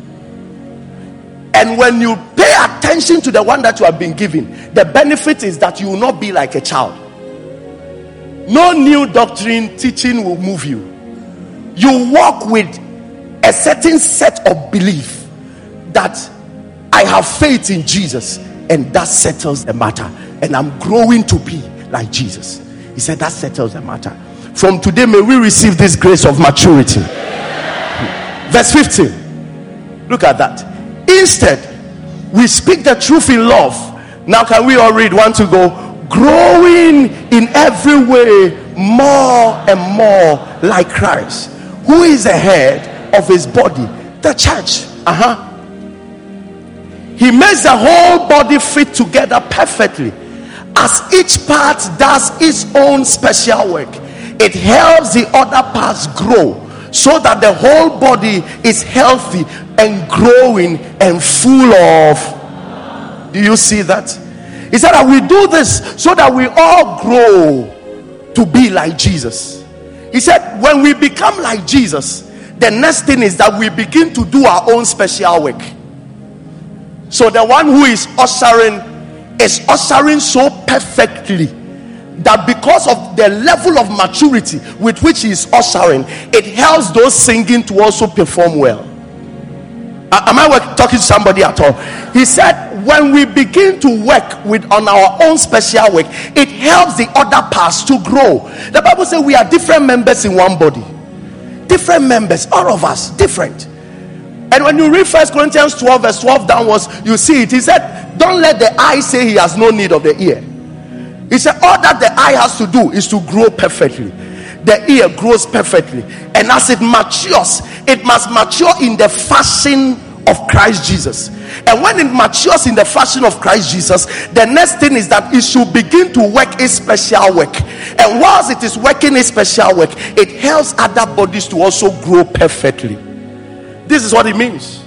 And when you pay attention to the one that you have been given, the benefit is that you will not be like a child. No new doctrine teaching will move you. You walk with a certain set of belief that I have faith in Jesus, and that settles the matter, and I'm growing to be like Jesus. He said that settles the matter. From today, may we receive this grace of maturity. Verse fifteen. Look at that. Instead, we speak the truth in love. Now can we all read? One to go. Growing in every way more and more like Christ, who is the head of his body, the church. Uh-huh. He makes the whole body fit together perfectly. As each part does its own special work, it helps the other parts grow, so that the whole body is healthy and growing and full of. Do you see that? He said that we do this so that we all grow to be like Jesus. He said when we become like Jesus, the next thing is that we begin to do our own special work. So the one who is ushering is ushering so perfectly that because of the level of maturity with which he is ushering, it helps those singing to also perform well. Uh, am I work, talking to somebody at all? He said, when we begin to work with on our own special work, it helps the other parts to grow. The Bible says we are different members in one body. Different members, all of us, different. And when you read First Corinthians twelve, verse twelve downwards, you see it. He said, don't let the eye say he has no need of the ear. He said, all that the eye has to do is to grow perfectly. The ear grows perfectly, and as it matures, it must mature in the fashion of Christ Jesus. And when it matures in the fashion of Christ Jesus, the next thing is that it should begin to work a special work. And whilst it is working a special work, it helps other bodies to also grow perfectly. This is what it means.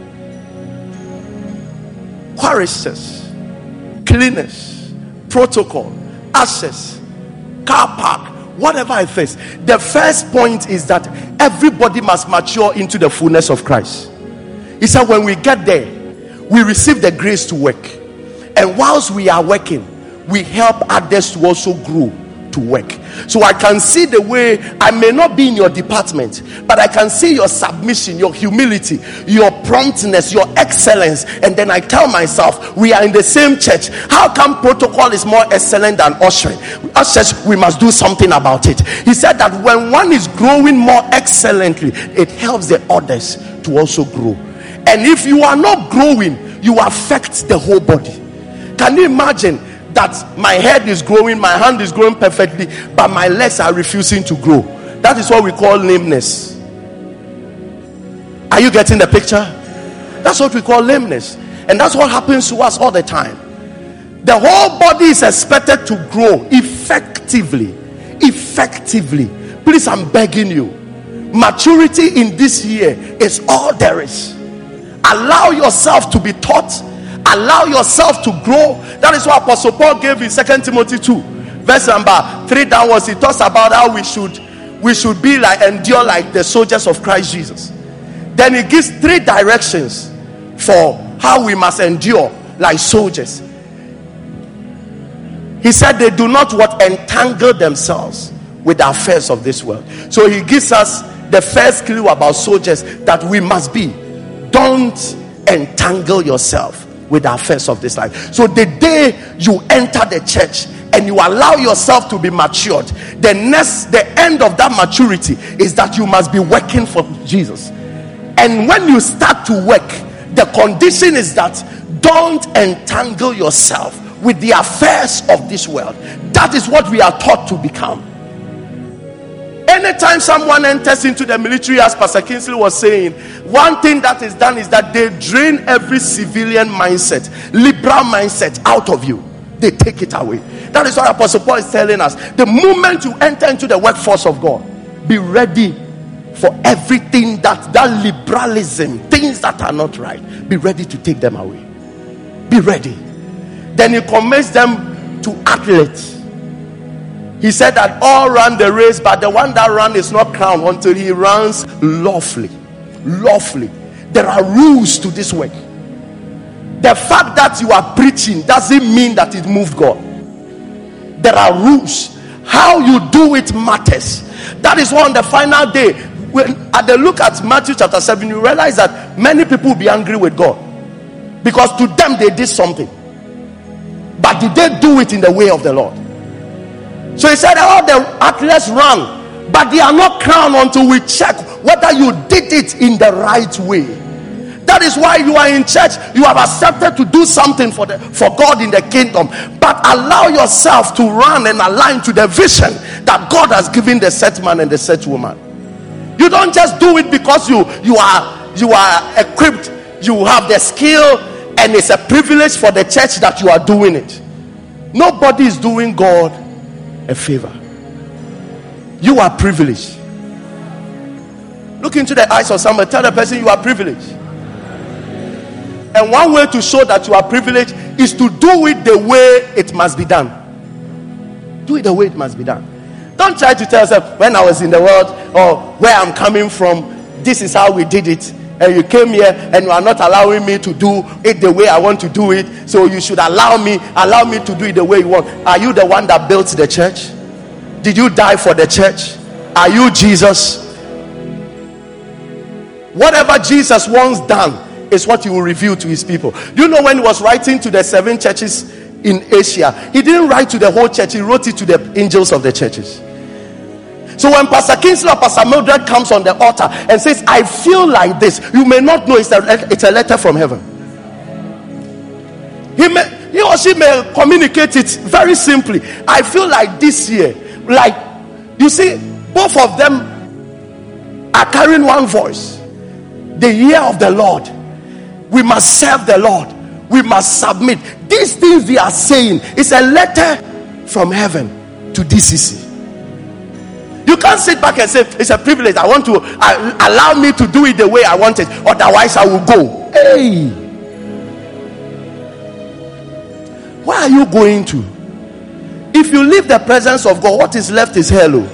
Choristers, cleaners, protocol, access, car park, whatever it is. The first point is that everybody must mature into the fullness of Christ. He said when we get there, we receive the grace to work. And whilst we are working, we help others to also grow to work. So I can see the way, I may not be in your department, but I can see your submission, your humility, your promptness, your excellence. And then I tell myself, we are in the same church. How come protocol is more excellent than ushering? Ushers, we must do something about it. He said that when one is growing more excellently, it helps the others to also grow. And if you are not growing, you affect the whole body. Can you imagine that my head is growing, my hand is growing perfectly, but my legs are refusing to grow? That is what we call lameness. Are you getting the picture? That's what we call lameness. And that's what happens to us all the time. The whole body is expected to grow effectively. Effectively. Please, I'm begging you. Maturity in this year is all there is. Allow yourself to be taught. Allow yourself to grow. That is what Apostle Paul gave in Second Timothy two, verse number three downwards. He talks about how we should we should be like, endure like the soldiers of Christ Jesus. Then he gives three directions for how we must endure like soldiers. He said they do not what entangle themselves with the affairs of this world. So he gives us the first clue about soldiers that we must be. Don't entangle yourself with the affairs of this life. So the day you enter the church and you allow yourself to be matured, the next the end of that maturity is that you must be working for Jesus. And when you start to work, the condition is that don't entangle yourself with the affairs of this world. That is what we are taught to become. Anytime someone enters into the military, as Pastor Kingsley was saying, one thing that is done is that they drain every civilian mindset, liberal mindset out of you. They take it away. That is what Apostle Paul is telling us. The moment you enter into the workforce of God, be ready for everything that, that liberalism, things that are not right. Be ready to take them away. Be ready. Then he commits them to athletes. He said that all run the race, but the one that runs is not crowned until he runs lawfully. Lawfully. There are rules to this work. The fact that you are preaching doesn't mean that it moved God. There are rules. How you do it matters. That is why on the final day, when at the look at Matthew chapter seven, you realize that many people will be angry with God because to them they did something, but did they do it in the way of the Lord? So he said all the athletes run, but they are not crowned until we check whether you did it in the right way. That is why you are in church. You have accepted to do something for the for God in the kingdom, but allow yourself to run and align to the vision that God has given the set man and the set woman. You don't just do it because you you are you are equipped, you have the skill, and it's a privilege for the church that you are doing it. Nobody is doing God a favor. You are privileged. Look into the eyes of somebody. Tell the person you are privileged. And one way to show that you are privileged is to do it the way it must be done. Do it the way it must be done. Don't try to tell yourself, when I was in the world or where I'm coming from, this is how we did it. And you came here and you are not allowing me to do it the way I want to do it. So you should allow me, allow me to do it the way you want. Are you the one that built the church? Did you die for the church? Are you Jesus? Whatever Jesus once done, is what he will reveal to his people. Do you know when he was writing to the seven churches in Asia, he didn't write to the whole church, he wrote it to the angels of the churches. So when Pastor Kingsley or Pastor Mildred comes on the altar and says, I feel like this, you may not know it's a, it's a letter from heaven. He may, he or she may communicate it very simply. I feel like this year, like, you see, both of them are carrying one voice. The year of the Lord. We must serve the Lord. We must submit. These things we are saying is a letter from heaven to D C C. You can't sit back and say, it's a privilege. I want to uh, allow me to do it the way I want it. Otherwise, I will go. Hey. Where are you going to? If you leave the presence of God, what is left is hell.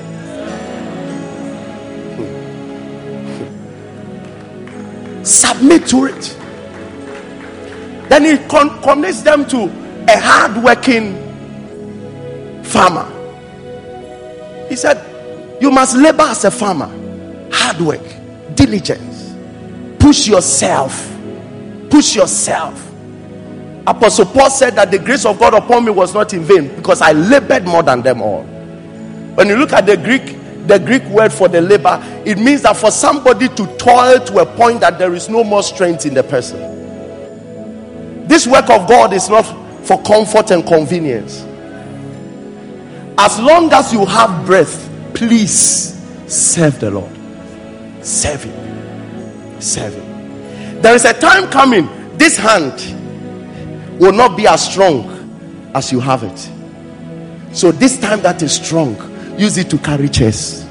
Submit to it. Then he con- connects them to a hard-working farmer. He said, you must labor as a farmer. Hard work, diligence. Push yourself. Push yourself. Apostle Paul said that the grace of God upon me was not in vain, because I labored more than them all. When you look at the Greek, the Greek word for the labor, it means that for somebody to toil to a point that there is no more strength in the person. This work of God is not for comfort and convenience. As long as you have breath, please serve the Lord. Serve him. Serve him. There is a time coming, this hand will not be as strong as you have it. So this time that is strong, use it to carry chairs.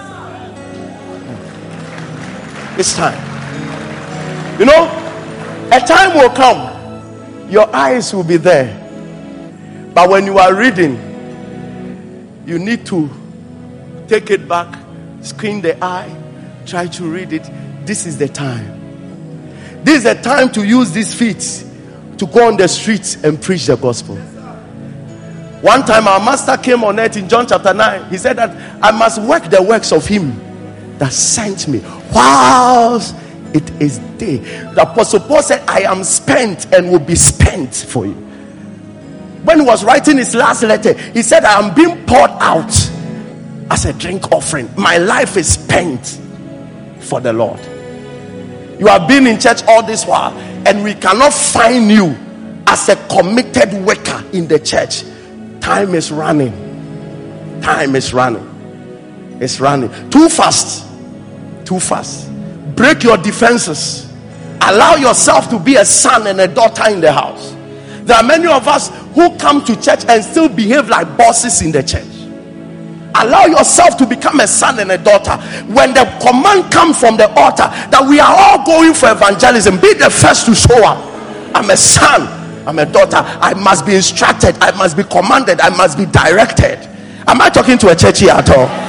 This time. You know, a time will come, your eyes will be there. But when you are reading, you need to take it back, screen the eye, try to read it. This is the time. This is the time to use these feet to go on the streets and preach the gospel. One time our master came on earth in John chapter nine. He said that I must work the works of him that sent me whilst it is day. The apostle Paul said, I am spent and will be spent for you. When he was writing his last letter, he said, I am being poured out as a drink offering. My life is spent for the Lord. You have been in church all this while, and we cannot find you as a committed worker in the church. Time is running. Time is running. It's running. Too fast. Too fast. Break your defenses. Allow yourself to be a son and a daughter in the house. There are many of us who come to church and still behave like bosses in the church. Allow yourself to become a son and a daughter. When the command comes from the altar that we are all going for evangelism, be the first to show up. I'm a son, I'm a daughter. I must be instructed, I must be commanded, I must be directed. Am I talking to a church here at all?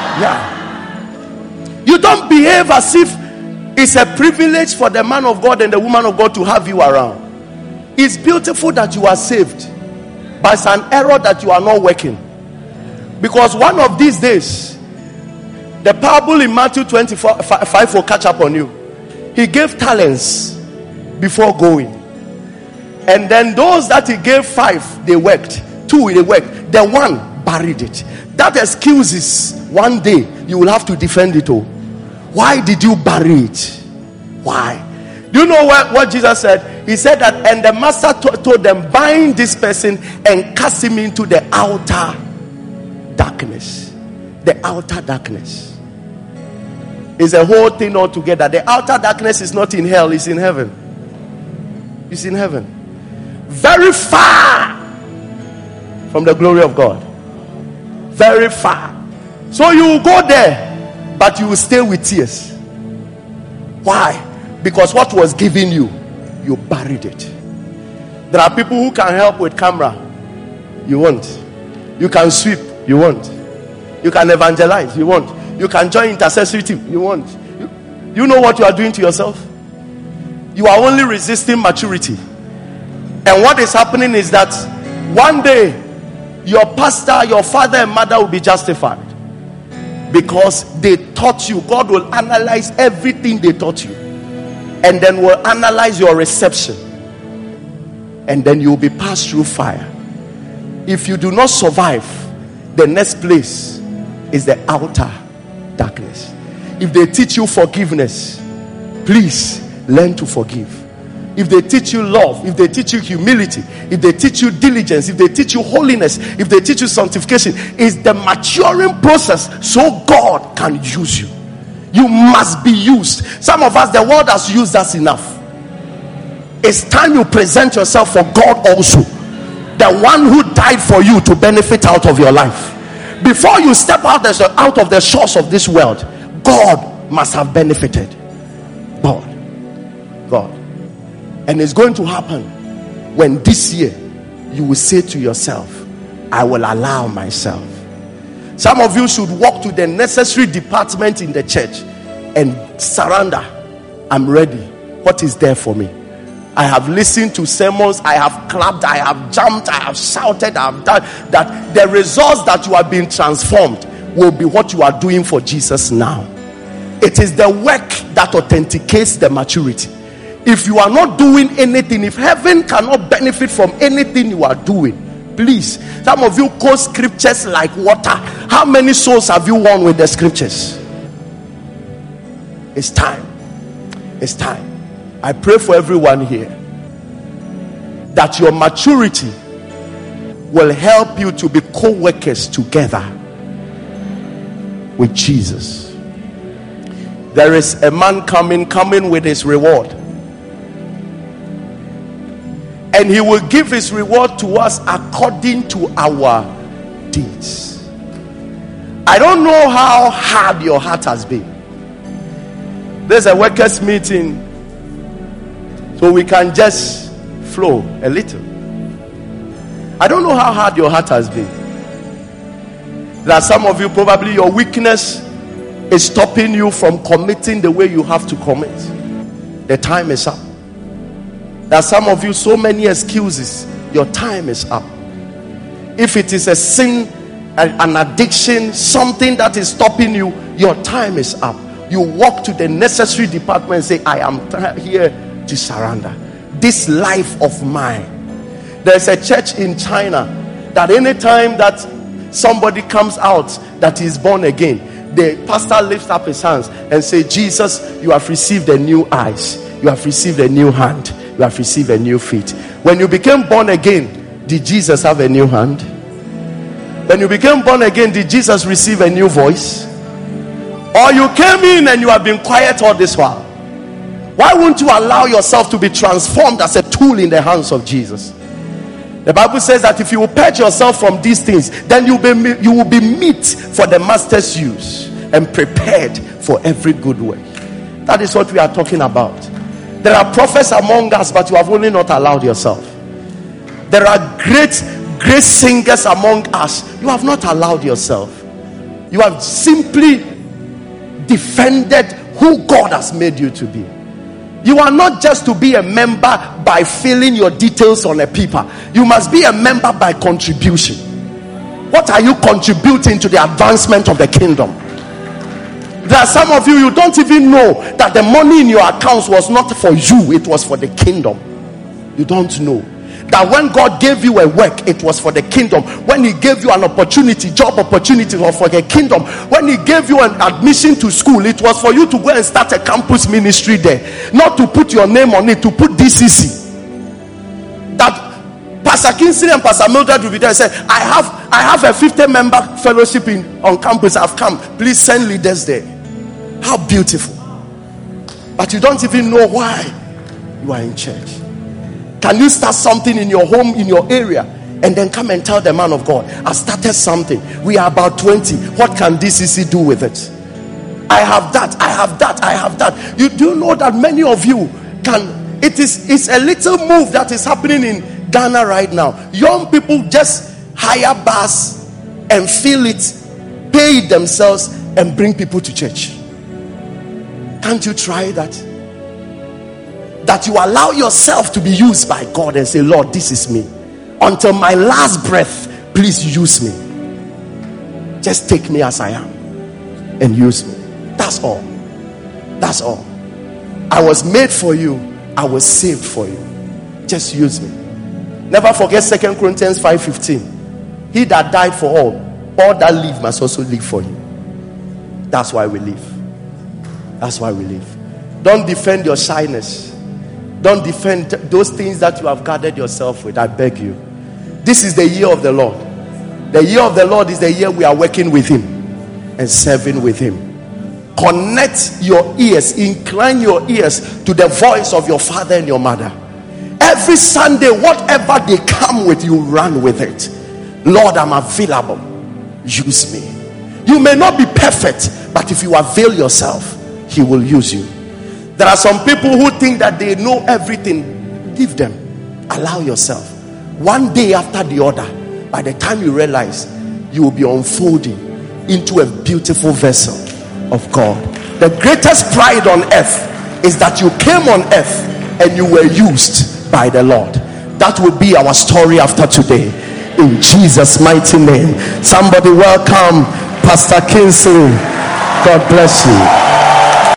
Yeah. You don't behave as if it's a privilege for the man of God and the woman of God to have you around. It's beautiful that you are saved, but it's an error that you are not working. Because one of these days, the parable in Matthew twenty-four five will catch up on you. He gave talents before going. And then those that he gave five, they worked. Two, they worked. The one buried it. That excuses one day you will have to defend it all. Why did you bury it? Why? Do you know what, what Jesus said? He said that, and the master to- told them, bind this person and cast him into the outer darkness. The outer darkness is a whole thing altogether. The outer darkness is not in hell, it's in heaven. It's in heaven. Very far from the glory of God. Very far. So you will go there, but you will stay with tears. Why? Because what was given you, you buried it. There are people who can help with camera. You won't. You can sweep. You won't. You can evangelize. You won't. You can join intercessory team. You won't. You, you know what you are doing to yourself? You are only resisting maturity. And what is happening is that one day your pastor, your father and mother will be justified because they taught you. God will analyze everything they taught you. and then we'll analyze your reception, and then you'll be passed through fire. If you do not survive, the next place is the outer darkness. If they teach you forgiveness, please learn to forgive. If they teach you love, if they teach you humility, if they teach you diligence, if they teach you holiness, if they teach you sanctification, it's the maturing process so God can use you. You must be used. Some of us, the world has used us enough. It's time you present yourself for God also, the one who died for you to benefit out of your life. Before you step out, out of the shores of this world, God must have benefited. God. God. And it's going to happen when this year you will say to yourself, I will allow myself. Some of you should walk to the necessary department in the church and surrender. I'm ready. What is there for me? I have listened to sermons, I have clapped, I have jumped, I have shouted, I have done that. The results that you are being transformed will be what you are doing for Jesus now. It is the work that authenticates the maturity. If you are not doing anything, if heaven cannot benefit from anything you are doing, please, some of you quote scriptures like water. How many souls have you won with the scriptures? It's time. It's time. I pray for everyone here that your maturity will help you to be co-workers together with Jesus. There is a man coming, coming with his reward. And he will give his reward to us according to our deeds. I don't know how hard your heart has been. There's a workers' meeting, so we can just flow a little. I don't know how hard your heart has been. There are some of you, probably your weakness is stopping you from committing the way you have to commit. The time is up. There are some of you, so many excuses. Your time is up. If it is a sin, an addiction, something that is stopping you, your time is up. You walk to the necessary department and say, I am t- here to surrender this life of mine. There's a church in China that anytime that somebody comes out that is born again, the pastor lifts up his hands and say, Jesus, you have received a new eyes, you have received a new hand, you have received a new feet. When you became born again, did Jesus have a new hand? When you became born again, did Jesus receive a new voice? Or you came in and you have been quiet all this while? Why won't you allow yourself to be transformed as a tool in the hands of Jesus? The Bible says that if you will purge yourself from these things, then you will be, you will be meet for the master's use and prepared for every good work. That is what we are talking about. There are prophets among us, but you have only not allowed yourself. There are great, great singers among us. You have not allowed yourself. You have simply defended who God has made you to be. You are not just to be a member by filling your details on a paper. You must be a member by contribution. What are you contributing to the advancement of the kingdom? There are some of you, you don't even know that the money in your accounts was not for you, it was for the kingdom. You don't know that when God gave you a work, it was for the kingdom. When he gave you an opportunity, job opportunity, was for the kingdom. When he gave you an admission to school, it was for you to go and start a campus ministry there, not to put your name on it, to put D C C. That Pastor Kinsley and Pastor Mildred will be there and say, I have I have a fifty member fellowship in on campus, I've come, please send leaders there. How beautiful. But you don't even know why you are in church. Can you start something in your home, in your area, and then come and tell the man of God, I started something, we are about twenty, what can D C C do with it? I have that, I have that, I have that. You do know that many of you can, it is it's a little move that is happening in Ghana right now. Young people just hire bus and fill it, pay it themselves, and bring people to church. Can't you try that? That you allow yourself to be used by God and say, Lord, this is me. Until my last breath, please use me. Just take me as I am and use me. That's all. That's all. I was made for you. I was saved for you. Just use me. Never forget Second Corinthians five fifteen. He that died for all, all that live must also live for him. That's why we live. That's why we live. Don't defend your shyness. Don't defend those things that you have gathered yourself with. I beg you. This is the year of the Lord. The year of the Lord is the year we are working with him and serving with him. Connect your ears, incline your ears to the voice of your father and your mother. Every Sunday, whatever they come with, you run with it. Lord, I'm available. Use me. You may not be perfect, but if you avail yourself, he will use you. There are some people who think that they know everything. Give them. Allow yourself. One day after the other, by the time you realize, you will be unfolding into a beautiful vessel of God. The greatest pride on earth is that you came on earth and you were used by the Lord. That will be our story after today, in Jesus' mighty name. Somebody welcome Pastor Kingsley. God bless you.